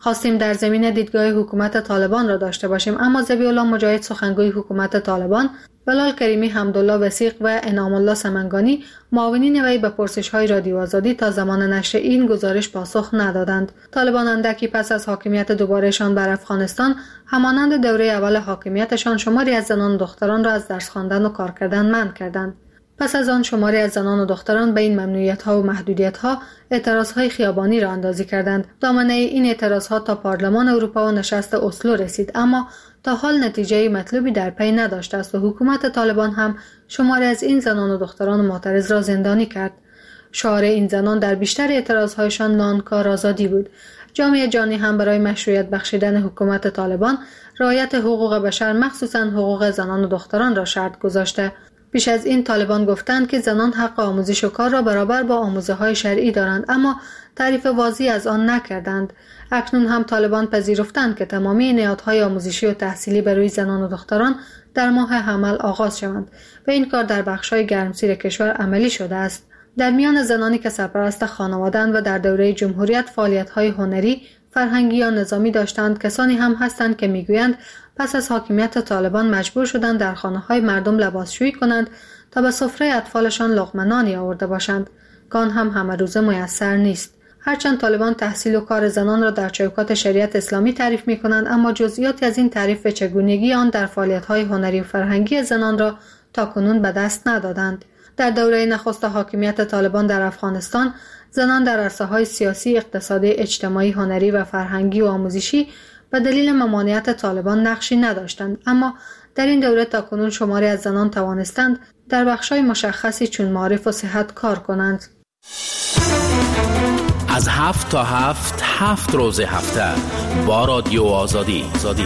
خواستیم در زمین دیدگاه حکومت طالبان را داشته باشیم، اما ذبیح الله مجاهد سخنگوی حکومت طالبان، بلال کریمی، حمدالله وثیق و انعام الله سمنگانی معاونین وی به پرسش‌های رادیو آزادی تا زمان نشر این گزارش پاسخ ندادند. طالبان اندکی پس از حاکمیت دوبارهشان بر افغانستان همانند دوره اول حاکمیتشان شماری از زنان و دختران را از درس خواندن و کار کردن منع کردند. پس از آن شماری از زنان و دختران به این ممنوعیت‌ها و محدودیت‌ها اعتراضهای خیابانی را اندازی کردند. دامنه این اعتراضها تا پارلمان اروپا و نشست اسلو رسید، اما تا حال نتیجه مطلوبی در پی نداشته است و حکومت طالبان هم شماری از این زنان و دختران معترض را زندانی کرد. شعار این زنان در بیشتر اعتراضهایشان نان کار آزادی بود. جامعه جهانی هم برای مشروعیت بخشیدن حکومت طالبان رعایت حقوق بشر، مخصوصا حقوق زنان و دختران را شرط گذاشته. پیش از این طالبان گفتند که زنان حق آموزش و کار را برابر با آموزه‌های شرعی دارند، اما تعریف واضحی از آن نکردند. اکنون هم طالبان پذیرفتند که تمامی نهادهای آموزشی و تحصیلی برای زنان و دختران در ماه حمل آغاز شوند و این کار در بخش‌های گرمسیر کشور عملی شده است. در میان زنانی که سرپرست خانواده‌اند و در دوره جمهوریت فعالیت‌های هنری، فرهنگی یا نظامی داشتند، کسانی هم هستند که میگویند پس از حاکمیت طالبان مجبور شدند در خانه‌های مردم لباسشویی کنند تا به سفره اطفالشان لقمه نانی آورده باشند. کان هم همه روزه میسر نیست. هرچند طالبان تحصیل و کار زنان را در چوکات شریعت اسلامی تعریف می‌کنند، اما جزئیاتی از این تعریف و چگونگی آن در فعالیت‌های هنری و فرهنگی زنان را تاکنون به دست ندادند. در دوره نخست حاکمیت طالبان در افغانستان، زنان در عرصه‌های سیاسی، اقتصادی، اجتماعی، هنری و فرهنگی و آموزشی به دلیل ممانعت طالبان نقشی نداشتند، اما در این دوره تاکنون شماری از زنان توانستند در بخش‌های مشخصی چون معارف و صحت کار کنند. از 7 تا 7 روز هفته با رادیو آزادی.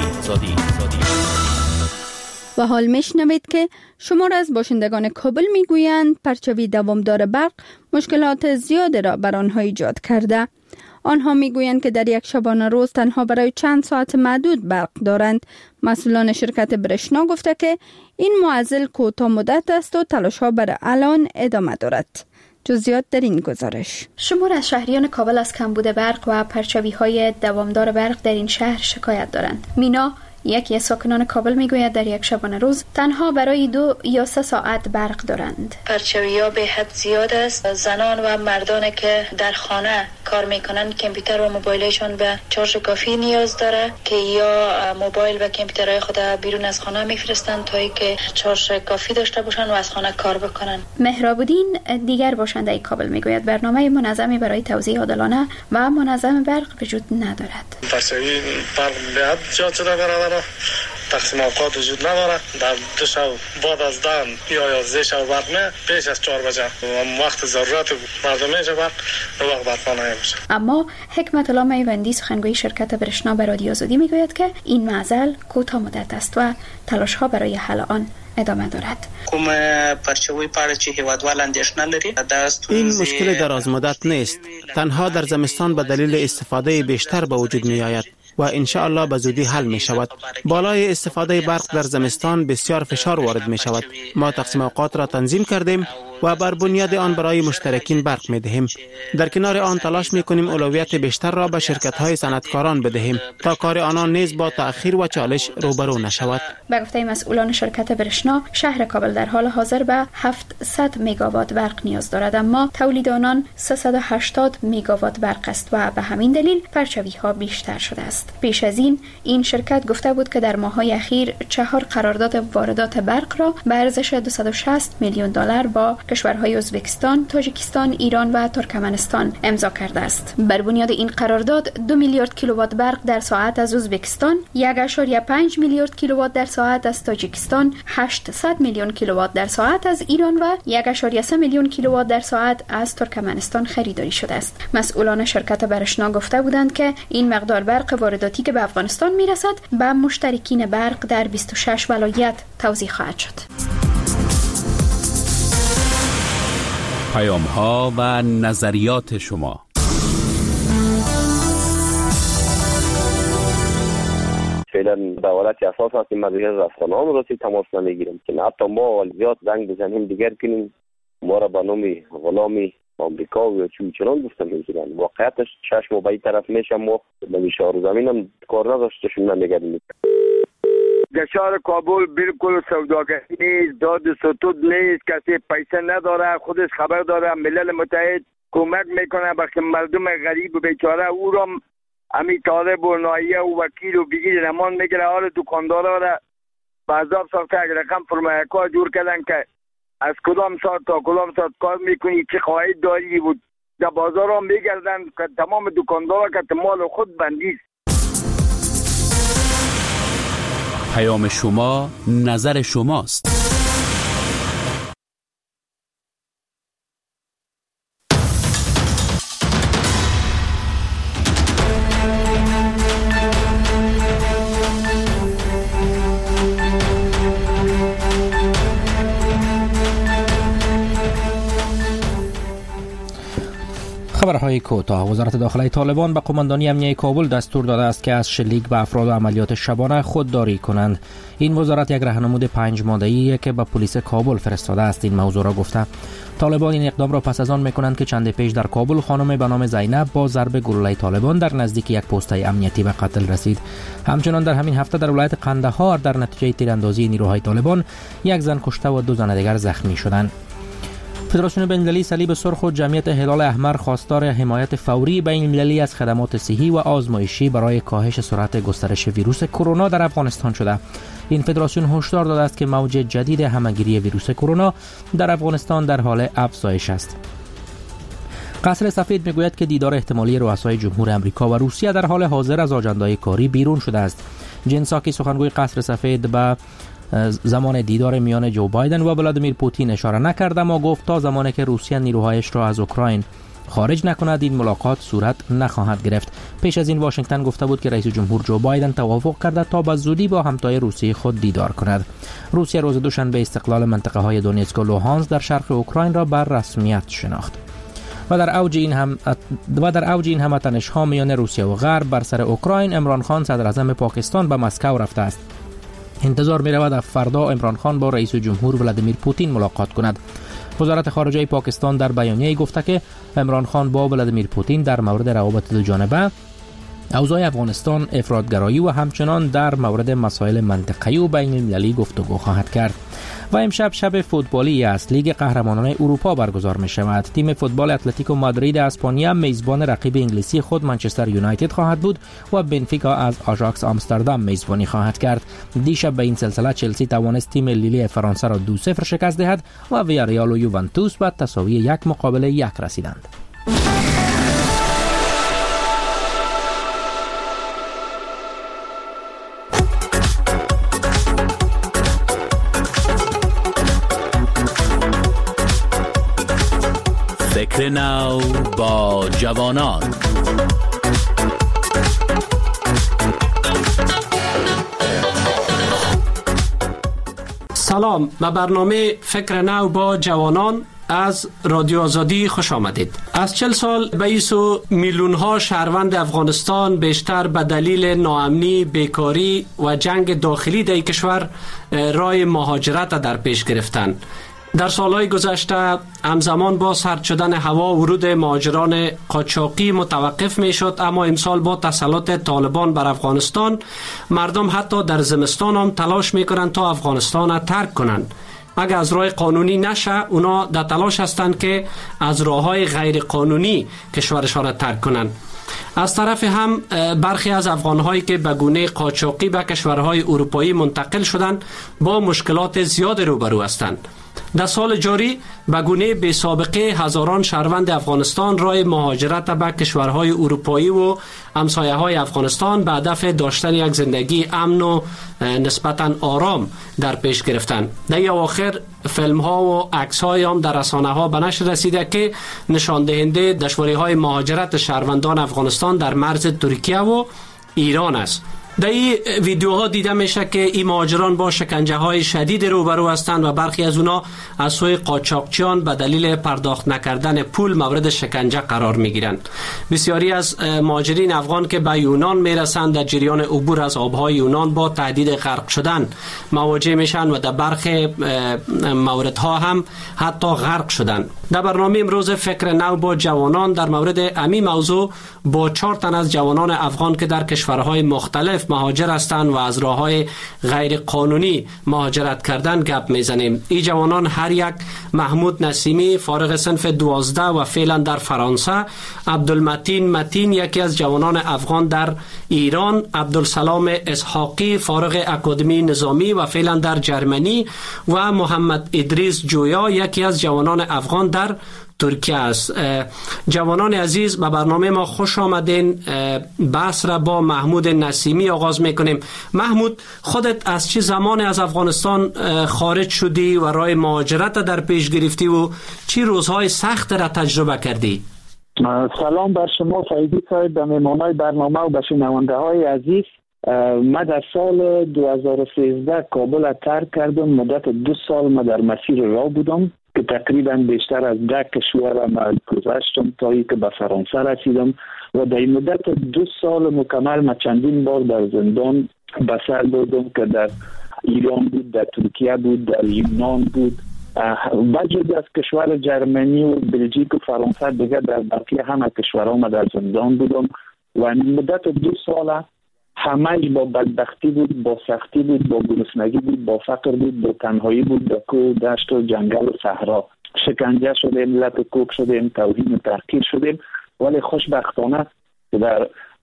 و حال میشنوید که شمار از باشندگان کابل میگویند پرچاوی دوامدار برق مشکلات زیادی را بر آنها ایجاد کرده. آنها میگویند که در یک شبانه روز تنها برای چند ساعت معدود برق دارند. مسئولان شرکت برشنا گفته که این معضل کوتاه مدت است و تلاش‌ها برای الان ادامه دارد. جزئیات در این گزارش. شمار از شهریان کابل از کمبود برق و پرچاوی‌های دوامدار برق در این شهر شکایت دارند. مینا، یکی از ساکنان کابل، میگوید در یک شبانه روز تنها برای 2 یا 3 ساعت برق دارند. پرچاوی‌ها به حد زیاد است. زنان و مردانی که در خانه کار میکنند کامپیوتر و موبایلشون به چارج کافی نیاز داره که یا موبایل و کامپیوترهای خود بیرون از خانه میفرستند تا اینکه چارج کافی داشته باشند و از خانه کار بکنند. مهراب‌الدین دیگر باشنده کابل میگوید برنامه منظمی برای توزیع عادلانه و منظم برق وجود ندارد. پرچاوی برق به حد زیاد شده برادر، تقسیم اوقات وجود نداره. در 2 شب بعد از 10 یا 11 شب برق نه، پیش از 4 بجه وقت ضرورت مردم میشه برق وقت برقانه میشه. اما حکمت الله میوندی، سخنگوی شرکت برشنا به رادیو آزادی، میگوید که این معضل کوتاه مدت است و تلاش‌ها برای حل آن ادامه دارد. کوم پرچاوی پاره چې هیوادوال اندیشنه لري این مشکل دراز مدت نیست، تنها در زمستان به دلیل استفاده بیشتر به وجود می آید و ان شاء الله به زودی حل می شود. بالای استفاده برق در زمستان بسیار فشار وارد می شود. ما تقسیم اوقات را تنظیم کردیم و بر بنیاد آن برای مشترکین برق می دهیم. در کنار آن تلاش می کنیم اولویت بیشتر را به شرکت های صنعتکاران بدهیم تا کار آنان نیز با تأخیر و چالش روبرو نشود. به گفته مسئولان شرکت برشنا، شهر کابل در حال حاضر به 700 مگاوات برق نیاز دارد، اما تولید آنان 380 مگاوات برق است و به همین دلیل پرچاوی ها بیشتر شده است. پیش از این شرکت گفته بود که در ماه‌های اخیر 4 قرارداد واردات برق را به ارزش 260 میلیون دلار با کشورهای ازبکستان، تاجیکستان، ایران و ترکمنستان امضا کرده است. بر بنیاد این قرارداد 2 میلیارد کیلووات برق در ساعت از ازبکستان، 1.5 میلیارد کیلووات در ساعت از تاجیکستان، 800 میلیون کیلووات در ساعت از ایران و 1.3 میلیون کیلووات در ساعت از ترکمنستان خریداری شده است. مسئولان شرکت برشنا گفته بودند که این مقدار برق وارداتی که به افغانستان میرسد به مشترکین برق در 26 ولایت توزیع خواهد شد. پیام ها و نظریات شما. فعلا دولت اساس هست این مدیریت از افغانان رو تماس نمیگیریم که حتی ما زیاد زنگ بزنیم دیگر کنیم ما را به نام غلامی آمریکا و چنان گفتن میگیرن. واقعیتش چشم به این طرف میشه، ما به شهر زمین هم کار نداشتشون نمیگردیم. در شهر کابل بالکل سوداگری نیست، داد ستود نیست، کسی پیسه نداره، خودش خبر داره. ملل متحد کمک میکنه به مردم غریب و بیچاره، او را امی طالب و نایه و وکیل و بگیر نمان میگیره. حال دکاندارا را به عذاب ساخته. اگر رقم فرمایه کار جور کردن که از کدام ساعت تا کدام ساعت کار میکنی، چه خواهید داری بود. در بازار هم میگردن که تمام دکاندارا که مال خود بندیست. پیام شما، نظر شماست. خبرهای کوتاه. وزارت داخله طالبان به قماندانی امنیه کابل دستور داده است که از شلیک به افراد و عملیات شبانه خودداری کنند. این وزارت یک راهنمود 5 ماده‌ای که به پلیس کابل فرستاده است این موضوع را گفته. طالبان این اقدام را پس از آن میکنند که چند پیش در کابل خانم به نام زینب با ضرب گلوله طالبان در نزدیک یک پست امنیتی به قتل رسید. همچنان در همین هفته در ولایت قندهار در نتیجه تیراندازی نیروهای طالبان یک زن کشته و 2 زن دیگر زخمی شدند. فدراسیون بین‌المللی صلیب سرخ و جمعیت هلال احمر خواستار حمایت فوری بین‌المللی از خدمات صحی و آزمایشی برای کاهش سرعت گسترش ویروس کرونا در افغانستان شده. این فدراسیون هشدار داده است که موج جدید همه‌گیری ویروس کرونا در افغانستان در حال افزایش است. قصر سفید میگوید که دیدار احتمالی رؤسای جمهور آمریکا و روسیه در حال حاضر از آژاندای کاری بیرون شده است. جن ساکی سخنگوی قصر سفید به زمان دیدار میان جو بایدن و ولادیمیر پوتین اشاره نکرد، اما گفت تا زمانی که روسیه نیروهایش را از اوکراین خارج نکند این ملاقات صورت نخواهد گرفت. پیش از این واشنگتن گفته بود که رئیس جمهور جو بایدن توافق کرده تا به زودی با همتای روسیه خود دیدار کند. روسیه روز دوشنبه استقلال منطقه های دونیتسک و لوهانسک در شرق اوکراین را بر رسمیت شناخت. و در اوج این همتنش ها میان روسیه و غرب بر سر اوکراین، عمران خان صدر اعظم پاکستان به مسکو رفته است. انتظار می رود فردا عمران خان با رئیس جمهور ولادیمیر پوتین ملاقات کند. وزارت خارجه پاکستان در بیانیه‌ای گفته که عمران خان با ولادیمیر پوتین در مورد روابط دوجانبه، اوضاع افغانستان، افراطگرایی و همچنان در مورد مسائل منطقه‌ای و بین‌المللی گفتگو خواهد کرد. و امشب شب فوتبالی است. لیگ قهرمانان اروپا برگزار می شود. تیم فوتبال اتلتیکو مادرید اسپانیا میزبان رقیب انگلیسی خود منچستر یونایتد خواهد بود و بنفیکا از آژاکس آمستردام میزبانی خواهد کرد. دیشب به این سلسله چلسی توانست تیم لیلی فرانسه را 2-0 شکست دهد و ویاریال و یوونتوس به تساوی 1-1 رسیدند. فکر نو با جوانان. سلام، به برنامه فکر نو با جوانان از رادیو آزادی خوش آمدید. از 40 سال به این سو میلیون ها شهروند افغانستان بیشتر به دلیل ناامنی، بیکاری و جنگ داخلی در کشور راه مهاجرت در پیش گرفتند. در سالهای گذشته همزمان با سرد شدن هوا ورود مهاجران قاچاقی متوقف می شد، اما امسال با تسلط طالبان بر افغانستان مردم حتی در زمستان هم تلاش می کنند تا افغانستان را ترک کنند. اگر از راه قانونی نشه، اونا در تلاش هستند که از راههای غیر قانونی کشورشان را ترک کنند. از طرف هم برخی از افغانهایی که به گونه قاچاقی به کشورهای اروپایی منتقل شدند با مشکلات زیاد روبرو هستند. در سال جاری به گونه بی سابقه هزاران شهروند افغانستان راه مهاجرت به کشورهای اروپایی و همسایه‌های افغانستان به هدف داشتن یک زندگی امن و نسبتاً آرام در پیش گرفتند. در اواخر فیلم‌ها و عکس‌های هم در رسانه‌ها به نشر رسیده که نشان دهنده دشواری‌های مهاجرت شهروندان افغانستان در مرز ترکیه و ایران است. در این ویدیوها دیده میشه که این مهاجران با شکنجه های شدید روبرو هستند و برخی از اونا از سوی قاچاقچیان به دلیل پرداخت نکردن پول مورد شکنجه قرار میگیرند. بسیاری از مهاجرین افغان که به یونان میرسند در جریان عبور از آبهای یونان با تهدید غرق شدن مواجه میشن و در برخی موردها هم حتی غرق شدند. در برنامه امروز فکر نو با جوانان در مورد امی موضوع با 4 تن از جوانان افغان که در کشورهای مختلف مهاجر هستند و از راههای غیر قانونی مهاجرت کردن گپ میزنیم. این جوانان هر یک: محمود نسیمی فارغ صنف 12 و فعلا در فرانسه، عبدالمتین متین یکی از جوانان افغان در ایران، عبدالسلام اسحاقی فارغ اکادمی نظامی و فعلا در جرمنی و محمد ادریس جویا یکی از جوانان افغان در ترکیه است. جوانان عزیز، به برنامه ما خوش آمدین. بحث را با محمود نسیمی آغاز میکنیم. محمود، خودت از چه زمان از افغانستان خارج شدی و راه مهاجرت در پیش گرفتی و چی روزهای سخت را تجربه کردی؟ سلام بر شما فیضی صاحب، به مهمانای برنامه و به شنونده های عزیز. من در سال 2013 کابل را ترک کردم. مدت 2 سال من در مسیر راه بودم که تقریبا بیشتر از 10 کشور من گذشتم تا اینکه به فرانسه رسیدم و در این مدت 2 سال مکمل من چندین بار در زندان به سر بردم که در ایران بود، در ترکیه بود، در یونان بود، بجز از کشور جرمنی و بلژیک و فرانسه دیگه در باقی همه کشورها من در زندان بودم و مدت 2 سال همه‌اش با بدبختی بود، با سختی بود، با گرسنگی بود، با فقر بود، با تنهایی بود، با کوه، دشت و جنگل و صحرا. شکنجه شدیم، لط کوک شدیم، توهین و تحقیر شدیم. ولی خوشبختانه در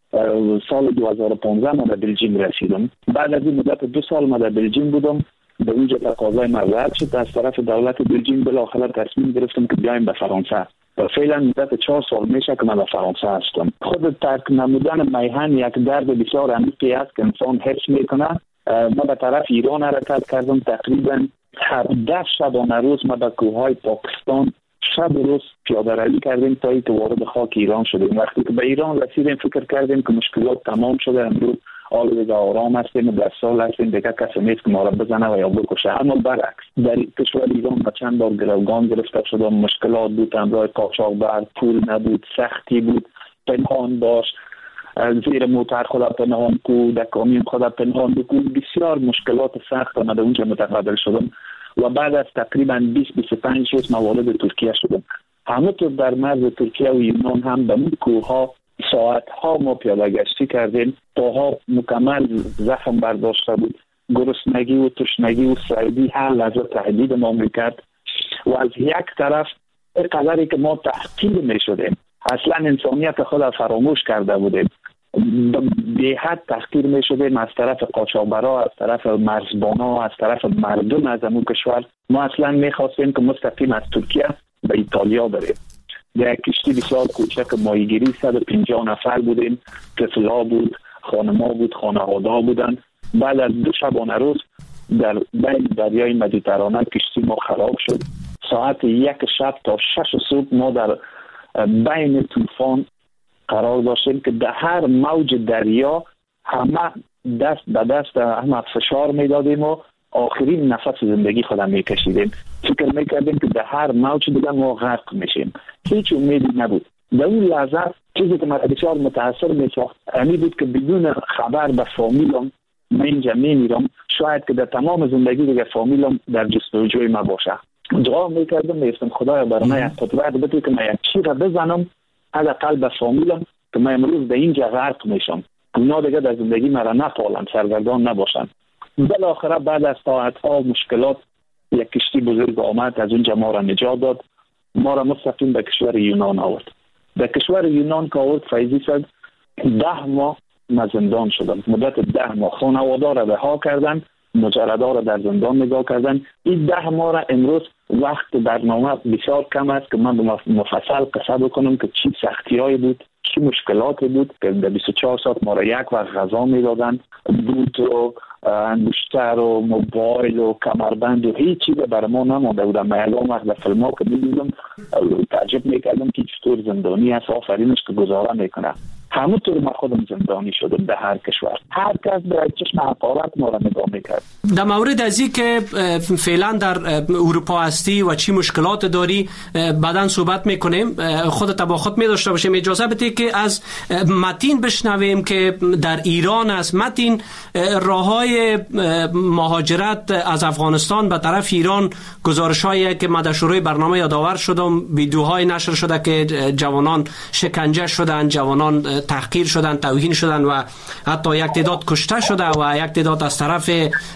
سال 2015 من در بلژیم رسیدم. بعد از این مدت 2 سال من در بلژیم بودم. به اونجا تقاضای من رد شد از طرف دولت بلژیم. بالاخره تصمیم گرفتم که بیایم به فرانسه و فعلا مدت 4 سال میشه که من در فرانسه هستم. خود ترک نمودن میهن یک درد بسیار عمیقی است که انسان حس میکنه. ما به طرف ایران حرکت کردم. تقریبا 17 شبانه روز ما به کوههای پاکستان شب و روز پیاده روی کردیم تا اینکه وارد خاک ایران شدیم. وقتی که به ایران رسیدیم فکر کردیم که مشکلات تمام شده، امروز حال آرام هستیم، در سال هستیم، دیگه کسی نیست که ما را بزنه و یا بکشه. اما برعکس در کشور ایران ما چند بار گروگان گرفته شدم. مشکلات بود، همراه قاچاقبر، پول نبود، سختی بود، پنهان باش، زیر موتر خدا پنهان کو، در کامیون خدا پنهان بکو. بسیار مشکلات سخت آمده اونجا متقابل شدم و بعد از تقریبا 20-25 روز ما وارد ترکیه شدم. همونطور در مرز ترکیه و یونان هم به اون کوهها ساعتها ما پیاده گشتی کردیم. پاها مکمل زخم برداشته بود. گرسنگی و تشنگی و سردی هر لحظه تهدید ما میکرد و از یک طرف قدری که ما تحقیر میشدیم، اصلا انسانیت خود فراموش کرده بودیم، به حد تحقیر میشدیم از طرف قاچاقبرا، از طرف مرزبانا، از طرف مردم از امون کشور. ما اصلا میخواستیم که مستقیم از ترکیه به ایتالیا بریم. در کشتی بسیار کوچک ماهیگیری 150 نفر بودیم. طفلا بود، خانما بود، خانواده بودن. بعد از 2 شبانه روز در بین دریای مدیترانه کشتی ما خراب شد. ساعت 1 شب تا 6 صبح ما در بین طوفان قرار داشتیم که در هر موج دریا همه دست به دست همه فشار میدادیم و آخرین نفس زندگی خودم میکشیدیم. فکر میکردیم که در هر موج دیگه ما غرق میشیم. هیچ امیدی نبود. در اون لحظه چیزی که من بسیار متاثر میساخت امی بود که بدون خبر به فامیلم من اینجا میمیرم. شاید که در تمام زندگی دیگه فامیلم در جستجوی ما باشه. دعا میکردم، میگفتم خدایا برای من یک قدرت بده که من یک چیز بزنم حداقل به فامیلم که من امروز در اینجا غرق میشم، اونا دیگه در زندگی مرا نپالن، سرگردان نباشن. بالاخره بعد از ساعت‌ها مشکلات یک کشتی بزرگ آمد، از اونجا ما را نجات داد، ما را مستقیم به کشور یونان آورد. در کشور یونان که آورد فیضی صد 10 ماه من زندان شدم. مدت 10 ماه خانواده را رها کردن، مجردا را در زندان نگاه کردن. این 10 ماه را امروز وقت برنامه بسیار کم است که من مفصل قصه بکنم که چی سختی‌هایی بود، چی مشکلاتی بود که در 24 ساعت ما را یک وقت غذا میدادن، دود و انگشتر و موبایل و کمربند و هیچ چیز برای ما نمانده بود. من الان وقت در فیلم‌ها که می‌دیدم تعجب می‌کردم که چطور زندانی است، آفرینش که گزاره میکنه. همونطور ما خودم زندانی شدم به هر کشور. هر کس به چشم حقارت ما را نگاه میکرد. در مورد از این که فعلا در اروپا هستی و چی مشکلات داری بعداً صحبت میکنیم، خودت با خود میداشته باشیم. اجازه بده که از متین بشنویم که در ایران است. متین، راههای مهاجرت از افغانستان به طرف ایران، گزارش‌هایی که من در شروع برنامه یادآور شدم، ویدیوهای نشر شده که جوانان شکنجه شدند، جوانان تحقیر شدند، توهین شدند و حتی یک تعداد کشته شده و یک تعداد از طرف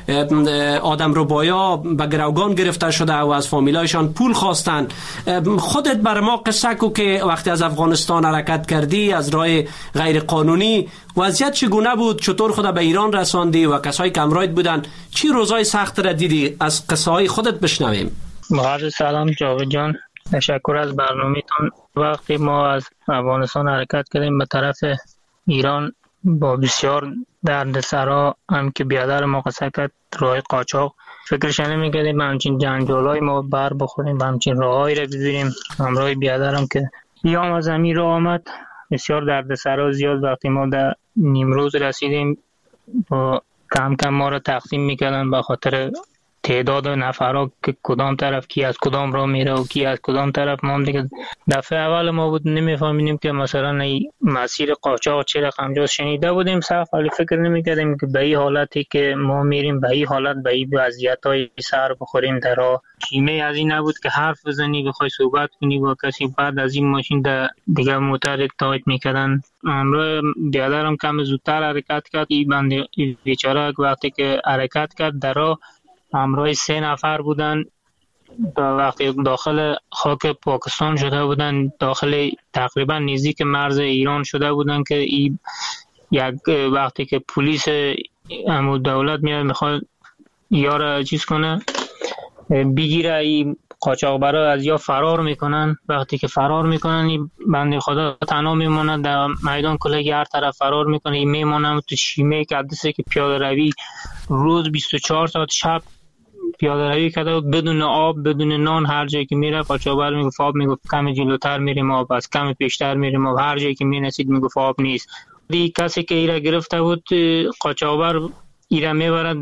آدم ربایا به گروگان گرفته شده و از فامیلایشان پول خواستند. خودت بر ما قصه کو که وقتی از افغانستان حرکت کردی از راه غیر قانونی، وضعیت چگونه بود؟ چطور خود به ایران رساندی و کسایی که همراهت بودن چی روزای سخت را دیدی؟ از قصه های خودت بشنویم. عرض سلام جاوید جان، تشکر از برنامه‌تون. وقتی ما از افغانستان حرکت کردیم به طرف ایران با بسیار دردسرا، هم که بیادر ما قصه کرد راه قاچاق، فکرش نمی‌کردیم به همچین جنجالای ما بر بخوریم، به همچین راههایی را ببینیم. همراه بیادرم که بیام از امیر را آمد، بسیار دردسرا زیاد. وقتی ما در نیمروز رسیدیم با کم کم ما را تقسیم میکردن به خاطر تعداد نفرها که کدام طرف کی از کدام راه میره و کی از کدام طرف. ما هم دیگه دفعه اول ما بود نمیفهمیدیم که مثلا مسیر قاچاق چه رقم جاست. شنیده بودیم سخت، ولی فکر نمیکردیم که به این حالتی که ما میریم، به این حالت، به این وضعیت‌های سر بخوریم در راه. شیمه از این نبود که حرف بزنی، بخوای صحبت کنی با کسی. بعد از این ماشین دیگه موتور تایپ میکردن. امروز بیادرم کم زودتر حرکت کرد. این بنده بیچاره وقتی که حرکت کرد در راه همراه 3 نفر بودن. وقتی داخل خاک پاکستان شده بودن، داخل تقریبا نزدیک مرز ایران شده بودن که یک وقتی که پلیس امور دولت میاد میخواد یارو چیز کنه بگیره، این قاچاقبرا از یا فرار میکنن. وقتی که فرار میکنن این بنده خدا تنها میمونه در میدان کلگی، هر طرف فرار میکنه. این میمونه تو شیمه که عدسه که پیاده روی روز 24 ساعت شب پیاده روی کرده و بدون آب بدون نان. هر جایی که میره قاچاقبر میگفت آب، میگفت کم جلوتر میریم آب، از کم پیشتر میریم آب. هر جایی که مینسید میگفت آب نیست. دی کسی که ایره گرفته بود قاچاقبر ایره میبرد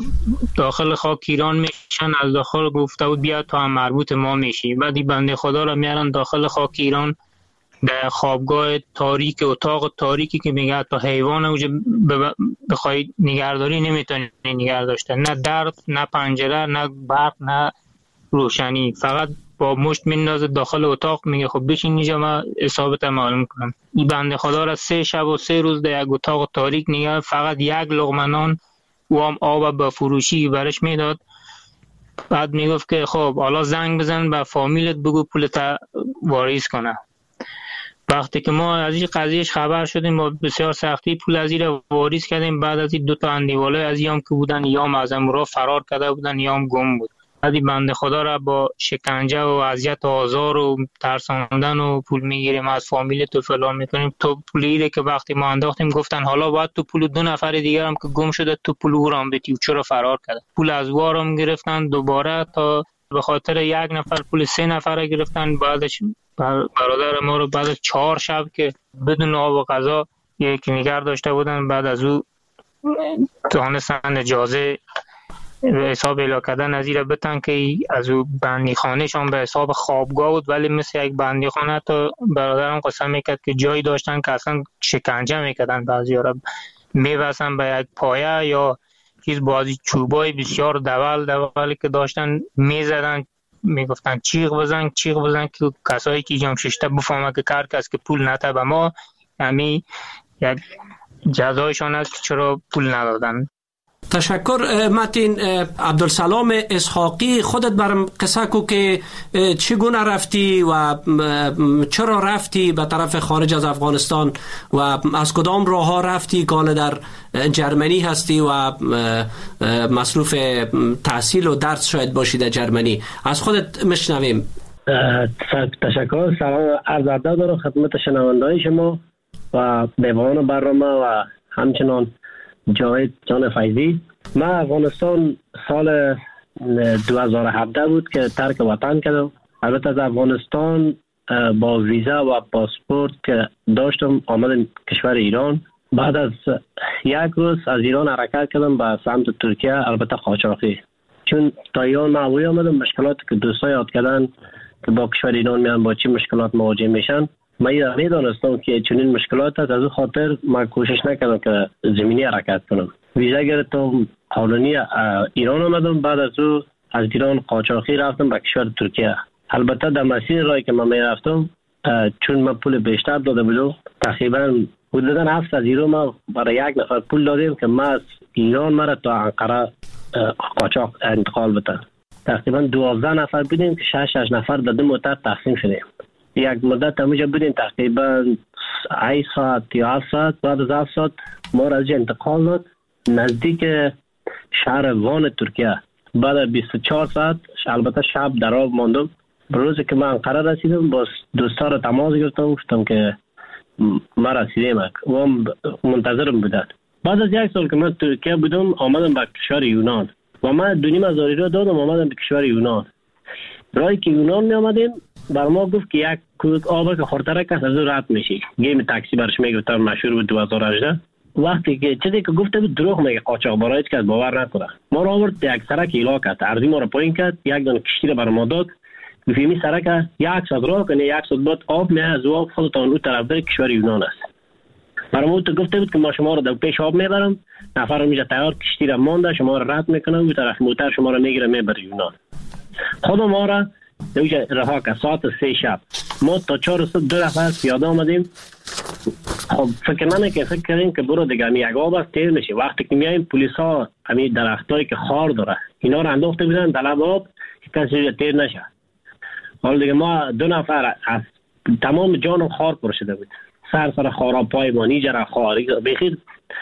داخل خاک ایران میشن. از داخل گفته بود بیا تا هم مربوط ما میشی. بعدی بنده خدا را میارن داخل خاک ایران در خوابگاه تاریک، اتاق تاریکی که میگه تا حیوان اوجه بخوای نگهداری نمیتونی نگه داشتن. نه درد، نه پنجره، نه برق، نه روشنی. فقط با مشت میندازه داخل اتاق، میگه خب بشین اینجا ما حسابت معلوم کنم. این بنده خدا را 3 شب و 3 روز در یک اتاق تاریک نگه. فقط 1 لقمه نان و هم آب به فروشی برش میداد. بعد میگفت که خب حالا زنگ بزن به فامیلت بگو پولت واریز کنه. وقتی که ما از این قضیهش خبر شدیم با بسیار سختی پول از این واریز کردیم. بعد از این 2 تا اندیواله از یام که بودن، یام از امرا فرار کرده بودن، یام گم بود. بعدی بنده خدا را با شکنجه و اذیت و آزار و ترساندن و پول میگیریم از فامیل تو فلان میکنیم. تو پولی که وقتی ما انداختیم گفتن حالا باید تو پول 2 نفر دیگر هم که گم شده تو پول او را هم بدی. چرا فرار کرده؟ پول از وارم گرفتن دوباره تا به خاطر 1 نفر پول 3 نفر گرفتن. بعدش برادر ما رو بعد 4 شب که بدون آب و غذا یک نگار داشته بودن، بعد از او تونستن اجازه به حساب اعلام کردن از این بتن که از او بندی خانه شان به حساب خوابگاه بود، ولی مثل یک بندی خانه. تا برادرم قسم میکرد که جایی داشتن که اصلا شکنجه میکردن، بعضی ها را میبسن به یک پایه یا چیز بازی چوبای بسیار دولی که داشتن میزدن، میگفتن چیغ بزن که کسایی که جام ششته بفهمه که کار کس که پول نده به ما، یعنی یک جزایشان است که چرا پول ندادن. تشکر متین. عبدالسلام اسحاقی، خودت برام قصه کو که چگونه رفتی و چرا رفتی به طرف خارج از افغانستان و از کدام راه ها رفتی؟ که حالا در جرمنی هستی و مصروف تحصیل و درس شاید باشی در جرمنی. از خودت مشنویم. تشکر. سلام عرض ادب دارم خدمت شنوندگان شما و میهمان برنامه و همچنان جاوید جان فیضی. من افغانستان سال 2017 بود که ترک وطن کردم. البته از افغانستان با ویزا و پاسپورت که داشتم آمدم کشور ایران. بعد از یک روز از ایران حرکت کردم به سمت ترکیه، البته قاچاقی. چون تا ایران معمولی آمدم، مشکلاتی که دوستان یاد کردن که با کشور ایران میان با چی مشکلات مواجه میشن من میدانستم که چنین مشکلات هست. از اون خاطر من کوشش نکردم که زمینی حرکت کنم. ویزا گرفتم، قانونی ایران آمدم. بعد از او از ایران قاچاقی رفتم به کشور ترکیه. البته در مسیر راهی که من میرفتم چون من پول بیشتر داده بودم، تقریبا حدودا 700 یورو ما برای یک نفر پول دادیم که ما از ایران مرا تا انقره قاچاق انتقال بده. تقریبا 12 نفر بودیم که 6 نفر در 2 مدت تقسیم شدیم. یک مدت همونجا بودیم تقریبا 8 ساعت یا 7 ساعت. بعد از 7 ساعت ما را از انتقال داد نزدیک شهر وان ترکیه. بعد از 24 ساعت البته شب در آب ماندم. روزی که من انقره رسیدم با دوستا را تماس گرفتم، گفتم که ما رسیدیم و هم منتظرم بودن. بعد از 1 سال که من ترکیه بودم آمدم به کشور یونان و من 2.5 را دادم آمدم به کشور یونان. راهی که یونان می آمدیم بر ما گفت که یک کودک آب که خورترک است از او رد میشی. گیم تاکسی برش میگفتم، مشهور بود 2018. وقتی که چیزی که گفته بود دروغ میگه، قاچاقبرا هیچ کس باور نکنه. ما را آورد یک سرک ایلا کرد، ارزی ما را پایین کرد، یک دانه کشتی را بر ما داد. گفتمی سرک 100 راه کنه، 100 بعد آب میاد از آب خودتان اون طرف در کشور یونان است. برام تو گفته بود که ما شما را در پیش آب میبرم، نفر میشه تیار کشتی را مانده شما را رد میکنه، اون طرف موتر شما را میگیره میبره یونان. خود ما را دوجا رها که ساعت 3 شب ما تا 4 صبح 2 نفر پیاده آمدیم. خب فکر کردیم که برو دیگه یک آب است تیر میشه. وقتی که میایم پلیس ها همین درختایی که خار داره اینا را انداخته بودن در لب آب کسی تیر نشه. حالا دیگه ما 2 نفر از تمام جان خار پر شده بود، سر خارا پای ما نیجر خار بخیر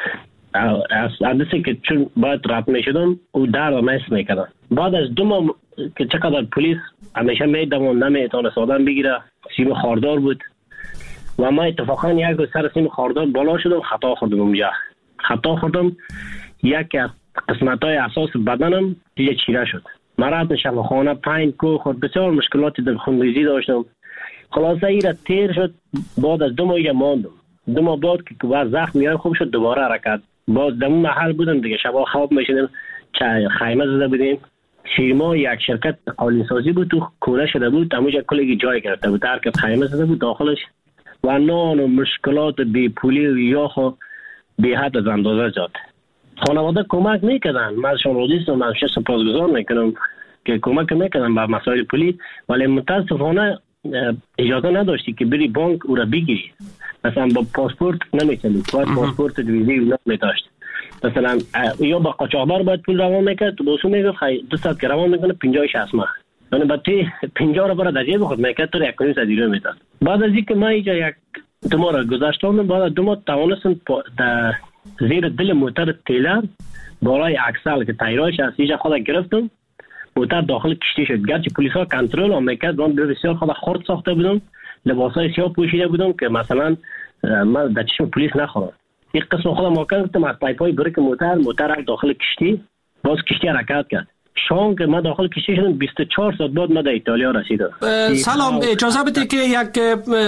از عدسی که چون باید رد میشدم او در و میس میکردن. بعد از 2 ماه که چقدر پلیس همیشه میدوان نمیتونه آدم بگیره، سیم خاردار بود و ما اتفاقا یک روز سر سیم خاردار بالا شدم، خطا خوردم اونجا. خطا خوردم، یک از قسمت‌های اساس بدنم دیگه چیره شد. من رفتم شفاخانه، پین کو خود بسیار مشکلاتی در خونریزی داشتم. خلاصه ایره تیر شد. بعد از 2 ماه ماندم. 2 ماه بعد که بعد زخم میاد خوب شد دوباره حرکت. باز در اون محل بودم دیگه، شبا خواب میشدیم، خیمه زده بودیم. شیرما یک شرکت قالین سازی بود تو کوره شده بود، همونجا کلی جای گرفته بود، هر که خیمه زده بود داخلش و نان و مشکلات بی پولی و یاخ و بی حد از اندازه زد. خانواده کمک میکردن، من ازشان راضی هستم، من سپاسگزار میکنم که کمک میکردن به مسائل پولی، ولی متاسفانه اجازه نداشتی که بری بانک او را بگیری. مثلا با پاسپورت نمیتونی، باید پاسپورت ویزی نمیداشت. مثلا یا با قاچاقبر باید پول روان میکرد، با اصول میگفت 200 که روان میکنه 50-60 ماه، یعنی با تی 50 را برای در جیب خود میکرد تو 1.5 یورو میداد. بعد از اینکه ما اینجا یک 2 ماه را گذاشتم، بعد 2 ماه توانستم در زیر دل موتر تیلر بالای اکسل که تایراش از اینجا خود گرفتم، موتر داخل کشتی شد. گرچه پلیس ها کنترل هم میکرد، من بسیار خود خرد ساخته بودم، لباسای سیاه پوشیده بودم که مثلا من در چشم پلیس نخورم. یک قسم خودم واقعا گفتم از پایپای بریک موتر داخل کشتی، باز کشتی حرکت کرد. شام که ما داخل کشتی شدم 24 ساعت بعد ما در ایتالیا رسیدم. سلام، اجازه بده که یک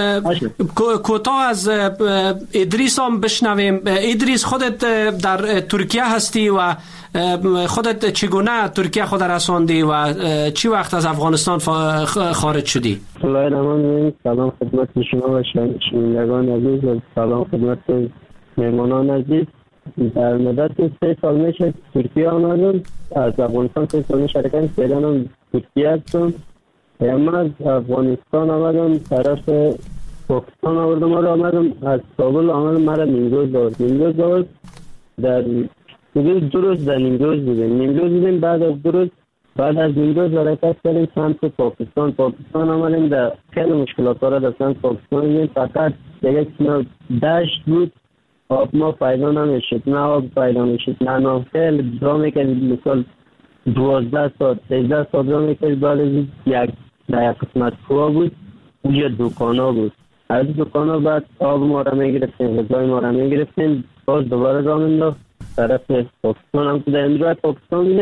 کوتاه از ادریس هم بشنویم. ادریس، خودت در ترکیه هستی و خودت چگونه ترکیه خود رساندی و چی وقت از افغانستان خارج شدی؟ سلام خدمت شما و شنوندگان عزیز و سلام خدمت مهمانان عزیز. در مدت 3 سال میشه ترکیه آمدم، از افغانستان 3 سال میشه حرکت کردم، ترکیه هستم. من از افغانستان آمدم طرف پاکستان آمدم، از کابل آمدم، مرا نیمروز دارد در 2 روز در نیمروز بودیم. بعد از نیمروز حرکت کردیم سمت پاکستان آمدیم. در خیلی مشکلات را در سمت پاکستان بودیم، فقط یک دشت بود، آب ما پیدا نمیشد، نه آب پیدا میشد، نه خیلی درا میکردید، مثال 12 ساعت 13 ساعت درا میکردید. بعد از یک قسمت کوه بود، اونجا دکانا بود، از دکانا بعد آب ما را میگرفتیم، غذای ما را میگرفتیم، باز دوباره را مینداخت طرف پاکستان. هم که در امروز پاکستان بودیم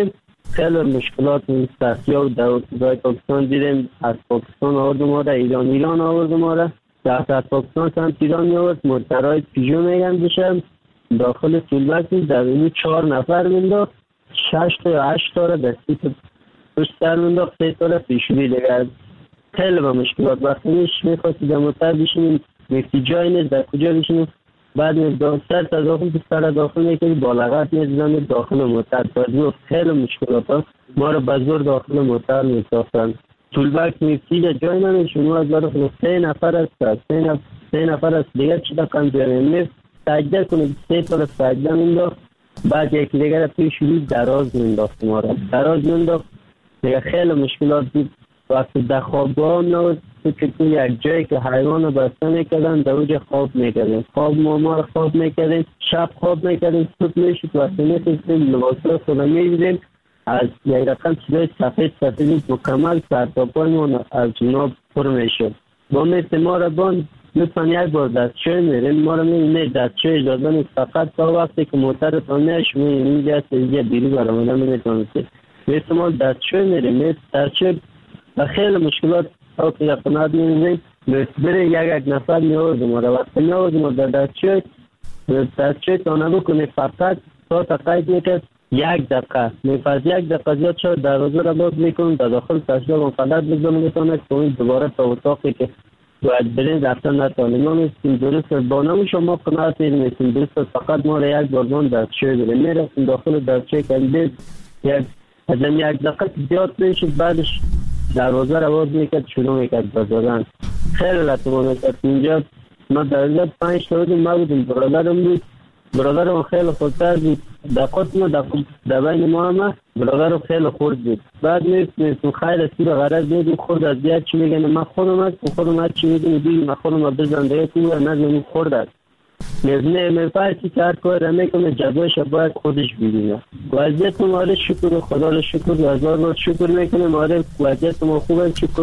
خیلی مشکلات سختی در پاکستان دیدیم. از پاکستان آورد ما را، ایران آورد ما را، در پاکستان سمت ایران می‌آورد. موترهای پیژو میگن بشم داخل تولبک در اینو 4 نفر مینداخت، 6 تا یا 8 تا را در سیت پشت سر مینداخت، 3 تا را پیشوری دیگر. خیلی با مشکلات وقتی میخواستی در موتر بشینیم میفتی جای نیست در کجا بشینیم، بعد میفتی سر تا داخل که سر داخل میکنی بالغت میزنم داخل موتر. باید خیلی مشکلات هست ما رو بزرگ داخل موتر میساختن. تولبک میفتی جای نمیشون از دارو 3 نفر است، 3 نفر است دیگر چی دقیقا جاییم سجده کنید، 3 تا سجده مینداخت، بعد یکی دیگر پیشوری دراز مینداخت ما را، دراز مینداخت دیگه. خیلی مشکلات بود. وقتی در خوابگاه نود که یک جایی که حیوان رو بسته میکردن در اونجا خواب میکردیم، ما رو خواب میکردیم، شب خواب میکردیم، صبح میشید وقتی میخیستیم لباسه خونه میبیدیم از یک رقم چیزای سفید مکمل سرتاپای ما از جناب پر میشد. با مثل ما رو بان لطفا یک بار دستشوی میریم، ما رو میریم دستشوی اجازه نیست، فقط تا وقتی که موتر تانیش میریم اینجا سریجه بیرو برامونه میتونسته مثل ما دستشوی میریم. دستشوی و خیلی مشکلات تا که یقنات میریم بره یک نفر میاردیم و وقتی میاردیم و در دستشوی تانه بکنه فقط تا تقاید میکرد 1 دقیقه میفرد 1 دقیقه زیاد شد دروازه را باز میکنم در داخل تشکیل و فقط بزنم میتونه که دوباره تا اتاقی که باید برین رفتن نتانیم. ما میستیم درست با نام شما قناعت میستیم درست فقط ما را یک بارمان دستشوی بریم میرفتیم داخل دستشوی کندید از 1 دقیقه زیاد میشد بعدش دروازه را باز میکرد شروع میکرد بزادن. خیلی لطفا میکرد اینجا ما در 5 تا بودیم، ما بودیم برادرم خیلی خودتر بود دقیقات ما در بین ما هم برادرم خیلی خورد بود. بعد میستیم خیلی از سیر غرض میدیم خورد از دیگر چی میگن ما خودم از چی میگن دیگه ما خودم بزن دیگه تو نزنیم خورد است میفرسی که هر کار را میکنه جزایش باید خودش بگیره. وضعیت ما را شکر خدا را شکر 1000 بار شکر میکنیم. آره وضعیت ما خوبه، شکر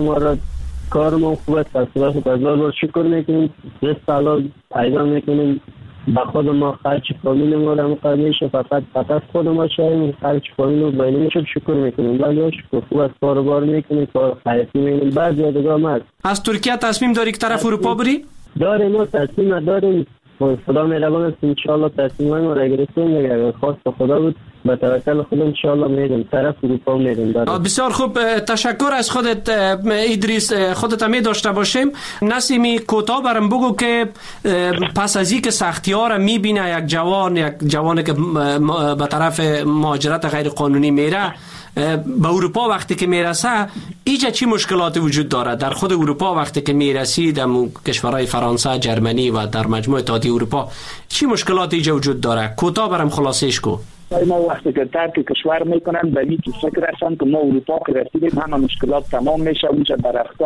کار ما خوبه، تصویرات 1000 بار شکر میکنیم. رست حلال پیدا میکنیم با خود ما خرچ فامیل ما را مقدمیشه فقط خود ما شایم خرچ فامیل رو بینیم شکر میکنیم. ولی شکر خوب از کار بار میکنیم، کار خیاطی میکنیم. بعد یادگاه ما از ترکیه تصمیم داری که طرف اروپا بری؟ داریم، ما تصمیم داریم. خدا مهربان است انشاءالله تصمیم ما را گرفتیم. اگر خواست خدا بود با توکل خدا انشاءالله میریم طرف اروپا میریم. بسیار خوب، تشکر از خودت ادریس. خودت هم داشته باشیم. نسیمی کوتاه برام بگو که پس از اینکه سختی‌ها را میبینه یک جوانی که به طرف مهاجرت غیر قانونی میره به اروپا وقتی که میرسه ایجا چی مشکلاتی وجود داره؟ در خود اروپا وقتی که میرسید در کشورهای فرانسه، جرمنی و در مجموع اتحادیه اروپا چی مشکلاتی ایجا وجود داره؟ کوتاه برام خلاصش کو. ما وقتی که ترک کشور میکنن به این فکر هستن که ما اروپا که رسیدیم همه مشکلات تمام میشه، اونجا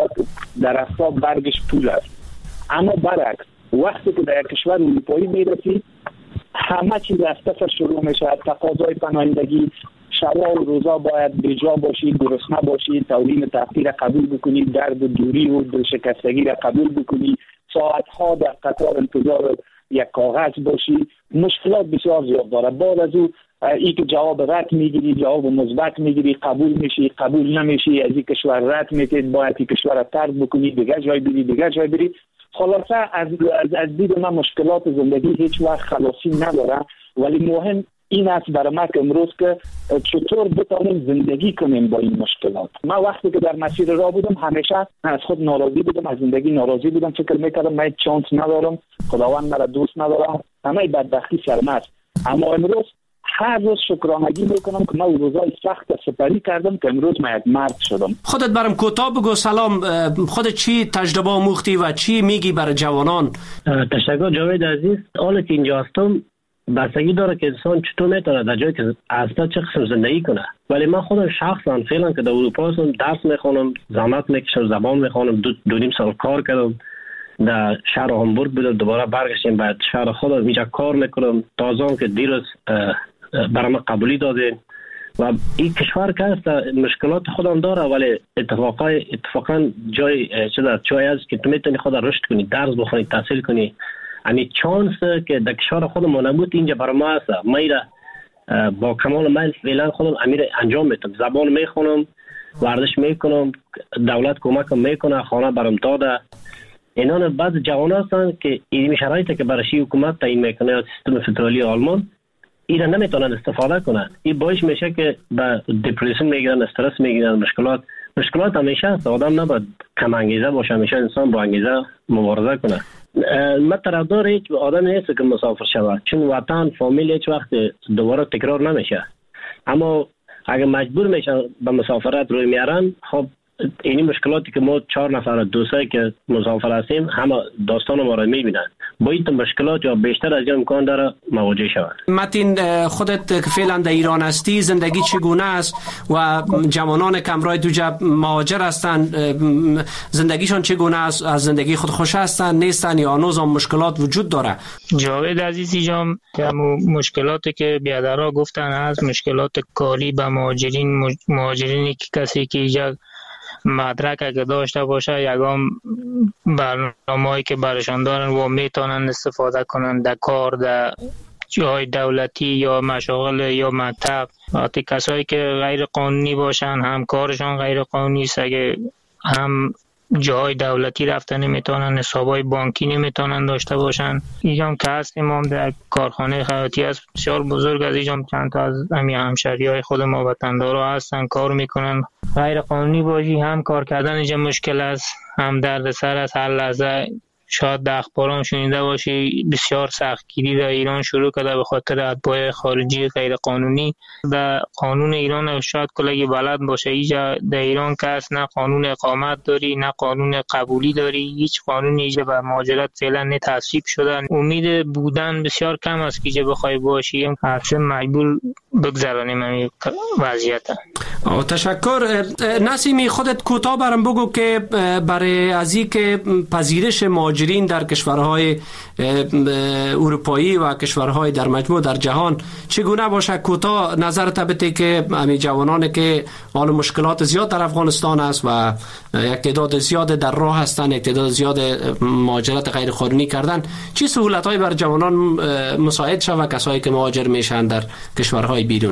درختها برگش پول است. اما برعکس وقتی که در کشور اروپایی میرسی همه چیز از صفر شروع میشه. تقاضای پناهندگی، شبا و روزا باید بجا باشی، گرسنه باشی، تولین تحقیر قبول بکنی، درد و دوری و دلشکستگی را قبول بکنی، ساعتها در قطار انتظار یک کاغذ باشی. مشکلات بسیار زیاد داره. بعد از او ای که جواب رد میگیری، جواب مثبت میگیری، قبول میشی، قبول نمیشی، از این کشور رد میکنی، باید این کشور را ترک بکنی، دیگه جای بری. خلاصه از دید من مشکلات زندگی هیچ وقت خلاصی نداره. ولی مهم این است برای ما که امروز که چطور بتونیم زندگی کنیم با این مشکلات. من وقتی که در مسیر راه بودم همیشه از خود ناراضی بودم، از زندگی ناراضی بودم، فکر میکردم من چانس ندارم، خداوند مرا دوست ندارم، همه بدبختی سرم است. اما امروز هر روز شکرانگی میکنم که من روزای سخت سپری کردم که امروز من یک مرد شدم. خودت برام کوتاه بگو. سلام، خودت چی تجربه آموختی و چی میگی برای جوانان؟ تشکر جاوید عزیز. حالا که اینجا هستم بستگی داره که انسان چطور میتونه در جایی که اصلا چه قسم زندگی کنه. ولی من خودم شخصا فعلا که در اروپا هستم درس میخونم، زحمت میکشم، زبان میخونم، 2.5 سال کار کردم. در شهر هامبورگ بودم، دوباره برگشتم بعد شهر خودم اینجا کار میکنم. تازه که دیروز برام قبولی دادین و این کشور که هست مشکلات خودم داره ولی اتفاقا جای است که تو میتونی خود رشد کنی، درس بخونی، تحصیل کنی. یعنی چانس که در کشور خودمون نبود اینجا برای ما هست. ما با کمال میل فعلا خودم امیر انجام میدم. زبان میخونم، ورزش میکنم، دولت کمکم میکنه، خانه برام داده. اینا بعض جوان هستن که این شرایطی که برای حکومت تعیین میکنه یا سیستم فدرالی آلمان اینا نمیتونن استفاده کنن. این باعث میشه که به دپرسیون میگیرن، استرس میگیرن، مشکلات همیشه هست. آدم نباید کم انگیزه باشه، همیشه انسان با انگیزه مبارزه کنه. من طرفدار هیچ آدم نیست که مسافر شود، چون وطن فامیل هیچ وقت دوباره تکرار نمیشه. اما اگه مجبور میشن به مسافرت روی میارن، خب اینی مشکلاتی که ما 4 نفر دوستایی که مسافر هستیم همه داستان ما رو میبینن. با این مشکلات یا بیشتر از این امکان داره مواجه شود. متین، خودت که فعلا در ایران هستی، زندگی چگونه است و جوانان که همراه دو جبهه مهاجر هستند زندگیشان چگونه است؟ از زندگی خود خوش هستند نیستند یا هنوز هم مشکلات وجود داره؟ جاوید عزیزی جان، مشکلاتی که بیادرها گفتن از مشکلات کاری به مهاجرینی که کسی که اینجا مدرک اگه داشته باشه یگام برنامه‌ای که برشان دارن و میتونن استفاده کنن در کار در جای دولتی یا مشاغل یا مکتب. وقتی کسایی که غیر قانونی باشن هم کارشان غیر قانونی است، اگه هم جای دولتی رفته نمیتونن، حسابای بانکی نمیتونن داشته باشن. اینجام که هستیم ما در کارخانه خیاطی است بسیار بزرگ، از اینجام چند تا از همشهریای خود ما وطندارا هستن کار میکنن. غیر قانونی باشی هم کار کردن اینجا مشکل است، هم درد سر است. هر لحظه شاید در اخبارام شنیده باشی بسیار سختگیری در ایران شروع کرده به خاطر اتباع خارجی غیر قانونی. در قانون ایران شاید کلگی بلد باشه، اینجا در ایران کس نه قانون اقامت داری نه قانون قبولی داری، هیچ قانونی اینجا بر مهاجرت فعلا نه تصویب شدن. امید بودن بسیار کم است که اینجا بخوای باشی، اصلا مجبور بگذرانیم این وضعیت. تشکر. نسیمی، خودت کوتاه برام بگو که برای از اینکه پذیرش مهاجرین در کشورهای اروپایی و کشورهای در مجموع در جهان چگونه باشه، کوتاه نظرت بده که همین جوانانی که حال مشکلات زیاد در افغانستان است و یک تعداد زیاد در راه هستند، یک تعداد زیاد مهاجرت غیر قانونی کردن، چه سهولت‌هایی بر جوانان مساعد شود کسایی که مهاجر میشن در کشورهای بیرون؟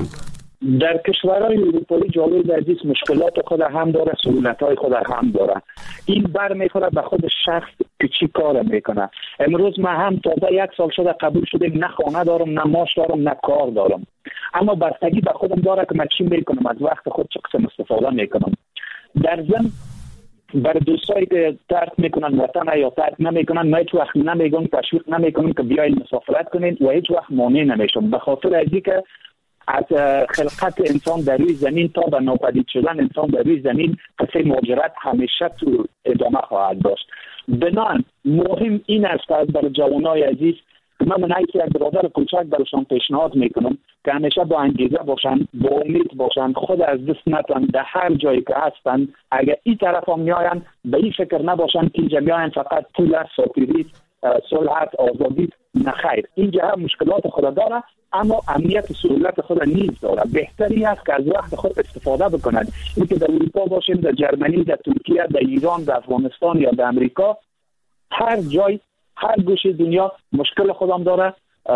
در کشورهای اروپایی جالب عزیز مشکلات خود هم داره، سهولت‌های خود هم داره. این بر میخوره به خود شخص که چی کار میکنه. امروز من هم تازه 1 سال شده قبول شدیم، نه خانه دارم نه معاش دارم نه کار دارم، اما بستگی به خودم داره که من چی میکنم، از وقت خود چه قسم استفاده میکنم. در ضمن برای دوستایی که ترک میکنن وطن یا ترک نمیکنن، ما هیچ وقت نمیگم تشویق نمیکنم که بیاین مسافرت کنین و هیچ وقت مانع نمیشم، به خاطر از اینکه از خلقت انسان در روی زمین تا به ناپدید شدن انسان در روی زمین قصه مهاجرت همیشه تو ادامه خواهد داشت. بنابراین مهم این است که برای جوانای عزیز من حیث یک برادر کوچک برایشان پیشنهاد میکنم که همیشه با انگیزه باشن، با امید باشن، خود از دست ندن. در هر جایی که هستن اگر این طرف هم میاین به این فکر نباشن که اینجا میاین فقط پول است، ساتیری، صلحت، آزادی. نخیر، اینجا هم مشکلات خود داره اما امنیت سهولت خود نیز داره. بهتری است که از وقت خود استفاده بکنند. اینکه در اروپا باشیم، در جرمنی، در ترکیه، در ایران، در افغانستان یا در امریکا، هر جای هر گوشه دنیا مشکل خودم داره،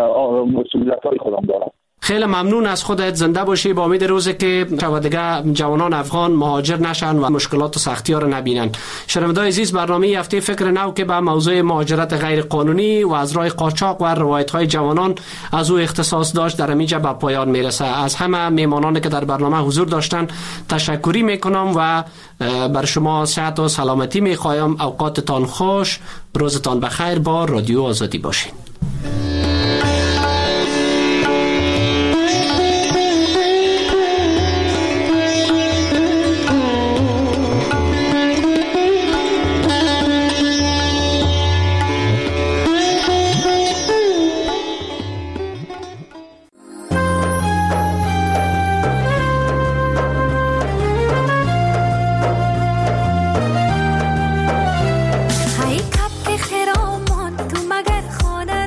سهولت‌های خودم داره. خیلی ممنون از خودت، زنده باشی. با امید روزی که دیگه جوانان افغان مهاجر نشن و مشکلات و سختی‌ها رو نبینن. شنوندگان عزیز، برنامه هفته فکر نو که به موضوع مهاجرت غیر قانونی و از راه قاچاق و روایت‌های جوانان از او اختصاص داشت در اینجا به پایان میرسه. از همه میهمانانی که در برنامه حضور داشتن تشکری میکنم و بر شما صحت و سلامتی میخوایم. اوقاتتان خوش، روزتان بخیر. با رادیو آزادی باشین. خرامان تو مگر خانه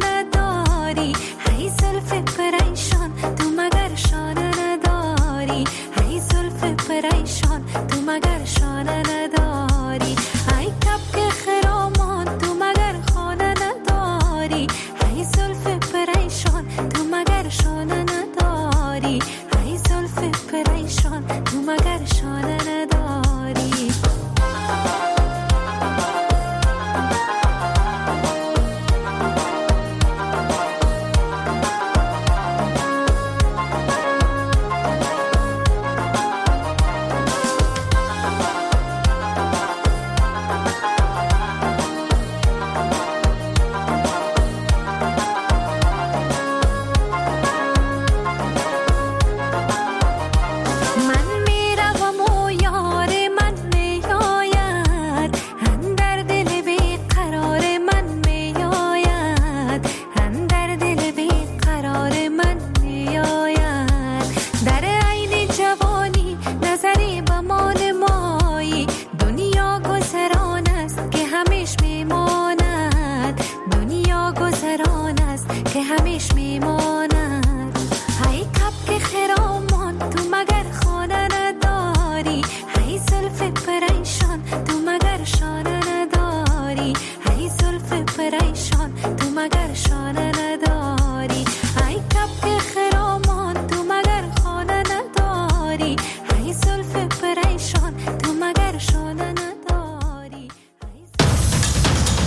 پریشان